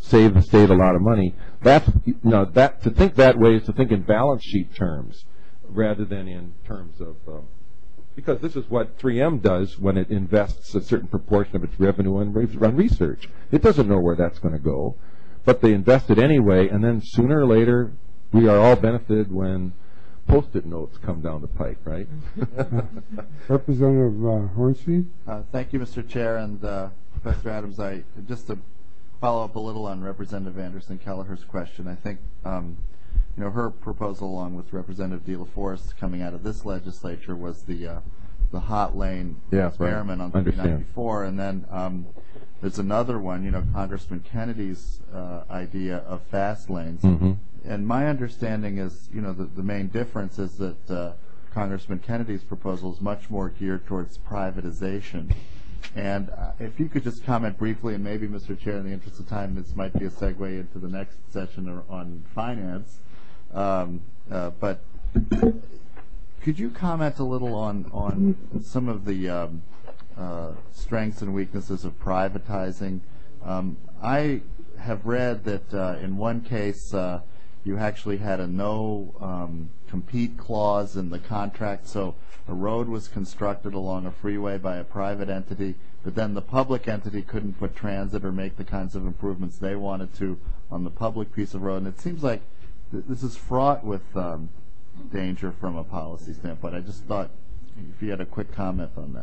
save the state a lot of money. That's, to think that way is to think in balance sheet terms rather than in terms of, because this is what 3M does when it invests a certain proportion of its revenue on research. It doesn't know where that's going to go, but they invest it anyway, and then sooner or later we are all benefited when Post-it notes come down the pike, right? Representative Hornsby? Thank you, Mr. Chair, and Professor Adams. Just to follow up a little on Representative Anderson Kelleher's question, I think her proposal, along with Representative De La Forest, coming out of this legislature, was the hot lane experiment on 394, and then there's another one, Congressman Kennedy's idea of fast lanes. Mm-hmm. And my understanding is, the main difference is that Congressman Kennedy's proposal is much more geared towards privatization. And if you could just comment briefly, and maybe, Mr. Chair, in the interest of time, this might be a segue into the next session on finance. But could you comment a little on some of the strengths and weaknesses of privatizing? I have read that in one case you actually had a no compete clause in the contract, so a road was constructed along a freeway by a private entity, but then the public entity couldn't put transit or make the kinds of improvements they wanted to on the public piece of road. And it seems like this is fraught with danger from a policy standpoint. I just thought if you had a quick comment on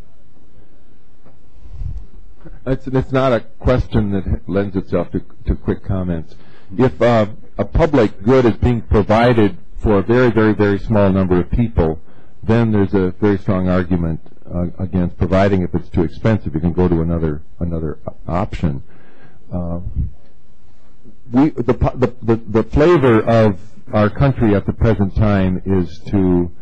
that. It's not a question that lends itself to quick comments. If a public good is being provided for a very, very, very small number of people, then there's a very strong argument against providing. If it's too expensive, you can go to another option. The flavor of our country at the present time is to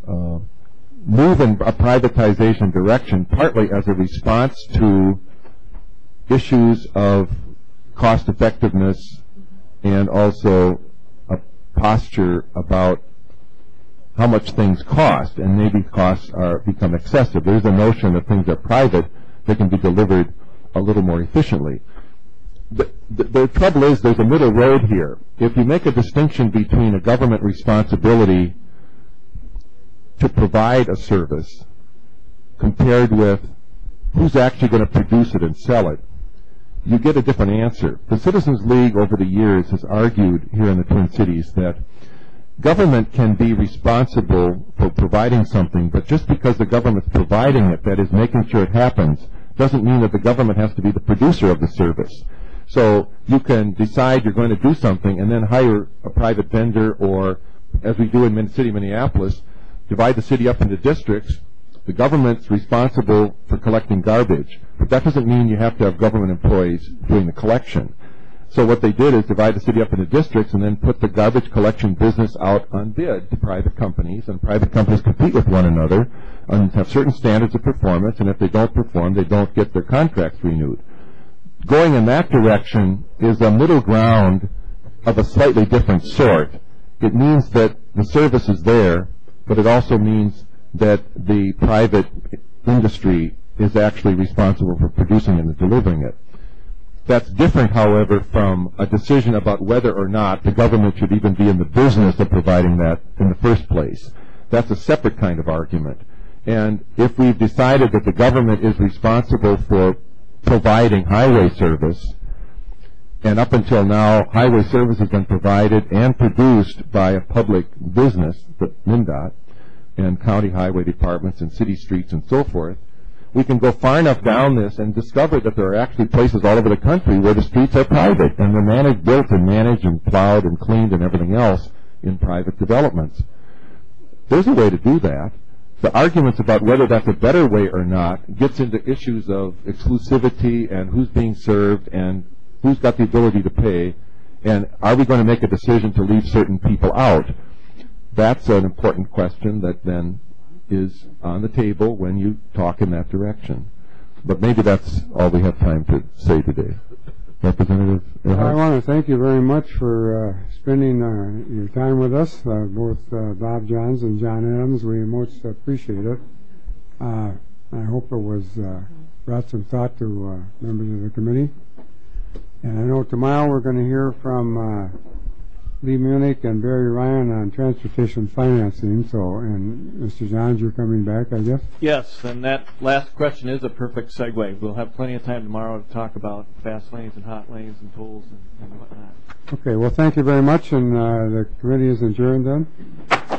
move in a privatization direction, partly as a response to issues of cost effectiveness and also a posture about how much things cost, and maybe costs become excessive. There's a notion that things are private, they can be delivered a little more efficiently. The trouble is there's a middle road here. If you make a distinction between a government responsibility to provide a service compared with who's actually going to produce it and sell it, you get a different answer. The Citizens League over the years has argued here in the Twin Cities that government can be responsible for providing something, but just because the government's providing it, that is making sure it happens, doesn't mean that the government has to be the producer of the service. So you can decide you're going to do something and then hire a private vendor, or, as we do in Mid-City, Minneapolis, divide the city up into districts. The government's responsible for collecting garbage, but that doesn't mean you have to have government employees doing the collection. So what they did is divide the city up into districts and then put the garbage collection business out on bid to private companies, and private companies compete with one another and have certain standards of performance, and if they don't perform, they don't get their contracts renewed. Going in that direction is a middle ground of a slightly different sort. It means that the service is there, but it also means that the private industry is actually responsible for producing it and delivering it. That's different, however, from a decision about whether or not the government should even be in the business of providing that in the first place. That's a separate kind of argument. And if we've decided that the government is responsible for providing highway service, and up until now highway service has been provided and produced by a public business, the MnDOT, and county highway departments and city streets and so forth, we can go far enough down this and discover that there are actually places all over the country where the streets are private and they're built and managed and plowed and cleaned and everything else in private developments. There's a way to do that. The arguments about whether that's a better way or not gets into issues of exclusivity and who's being served and who's got the ability to pay, and are we going to make a decision to leave certain people out? That's an important question that then is on the table when you talk in that direction. But maybe that's all we have time to say today. Representative Earhart? I want to thank you very much for spending your time with us, both Bob Johns and John Adams. We most appreciate it. I hope it was brought some thought to members of the committee. And I know tomorrow we're going to hear from Lee Munich and Barry Ryan on transportation financing. So, and Mr. Johns, you're coming back, I guess? Yes, and that last question is a perfect segue. We'll have plenty of time tomorrow to talk about fast lanes and hot lanes and tolls and whatnot. Okay, well, thank you very much, and the committee is adjourned then.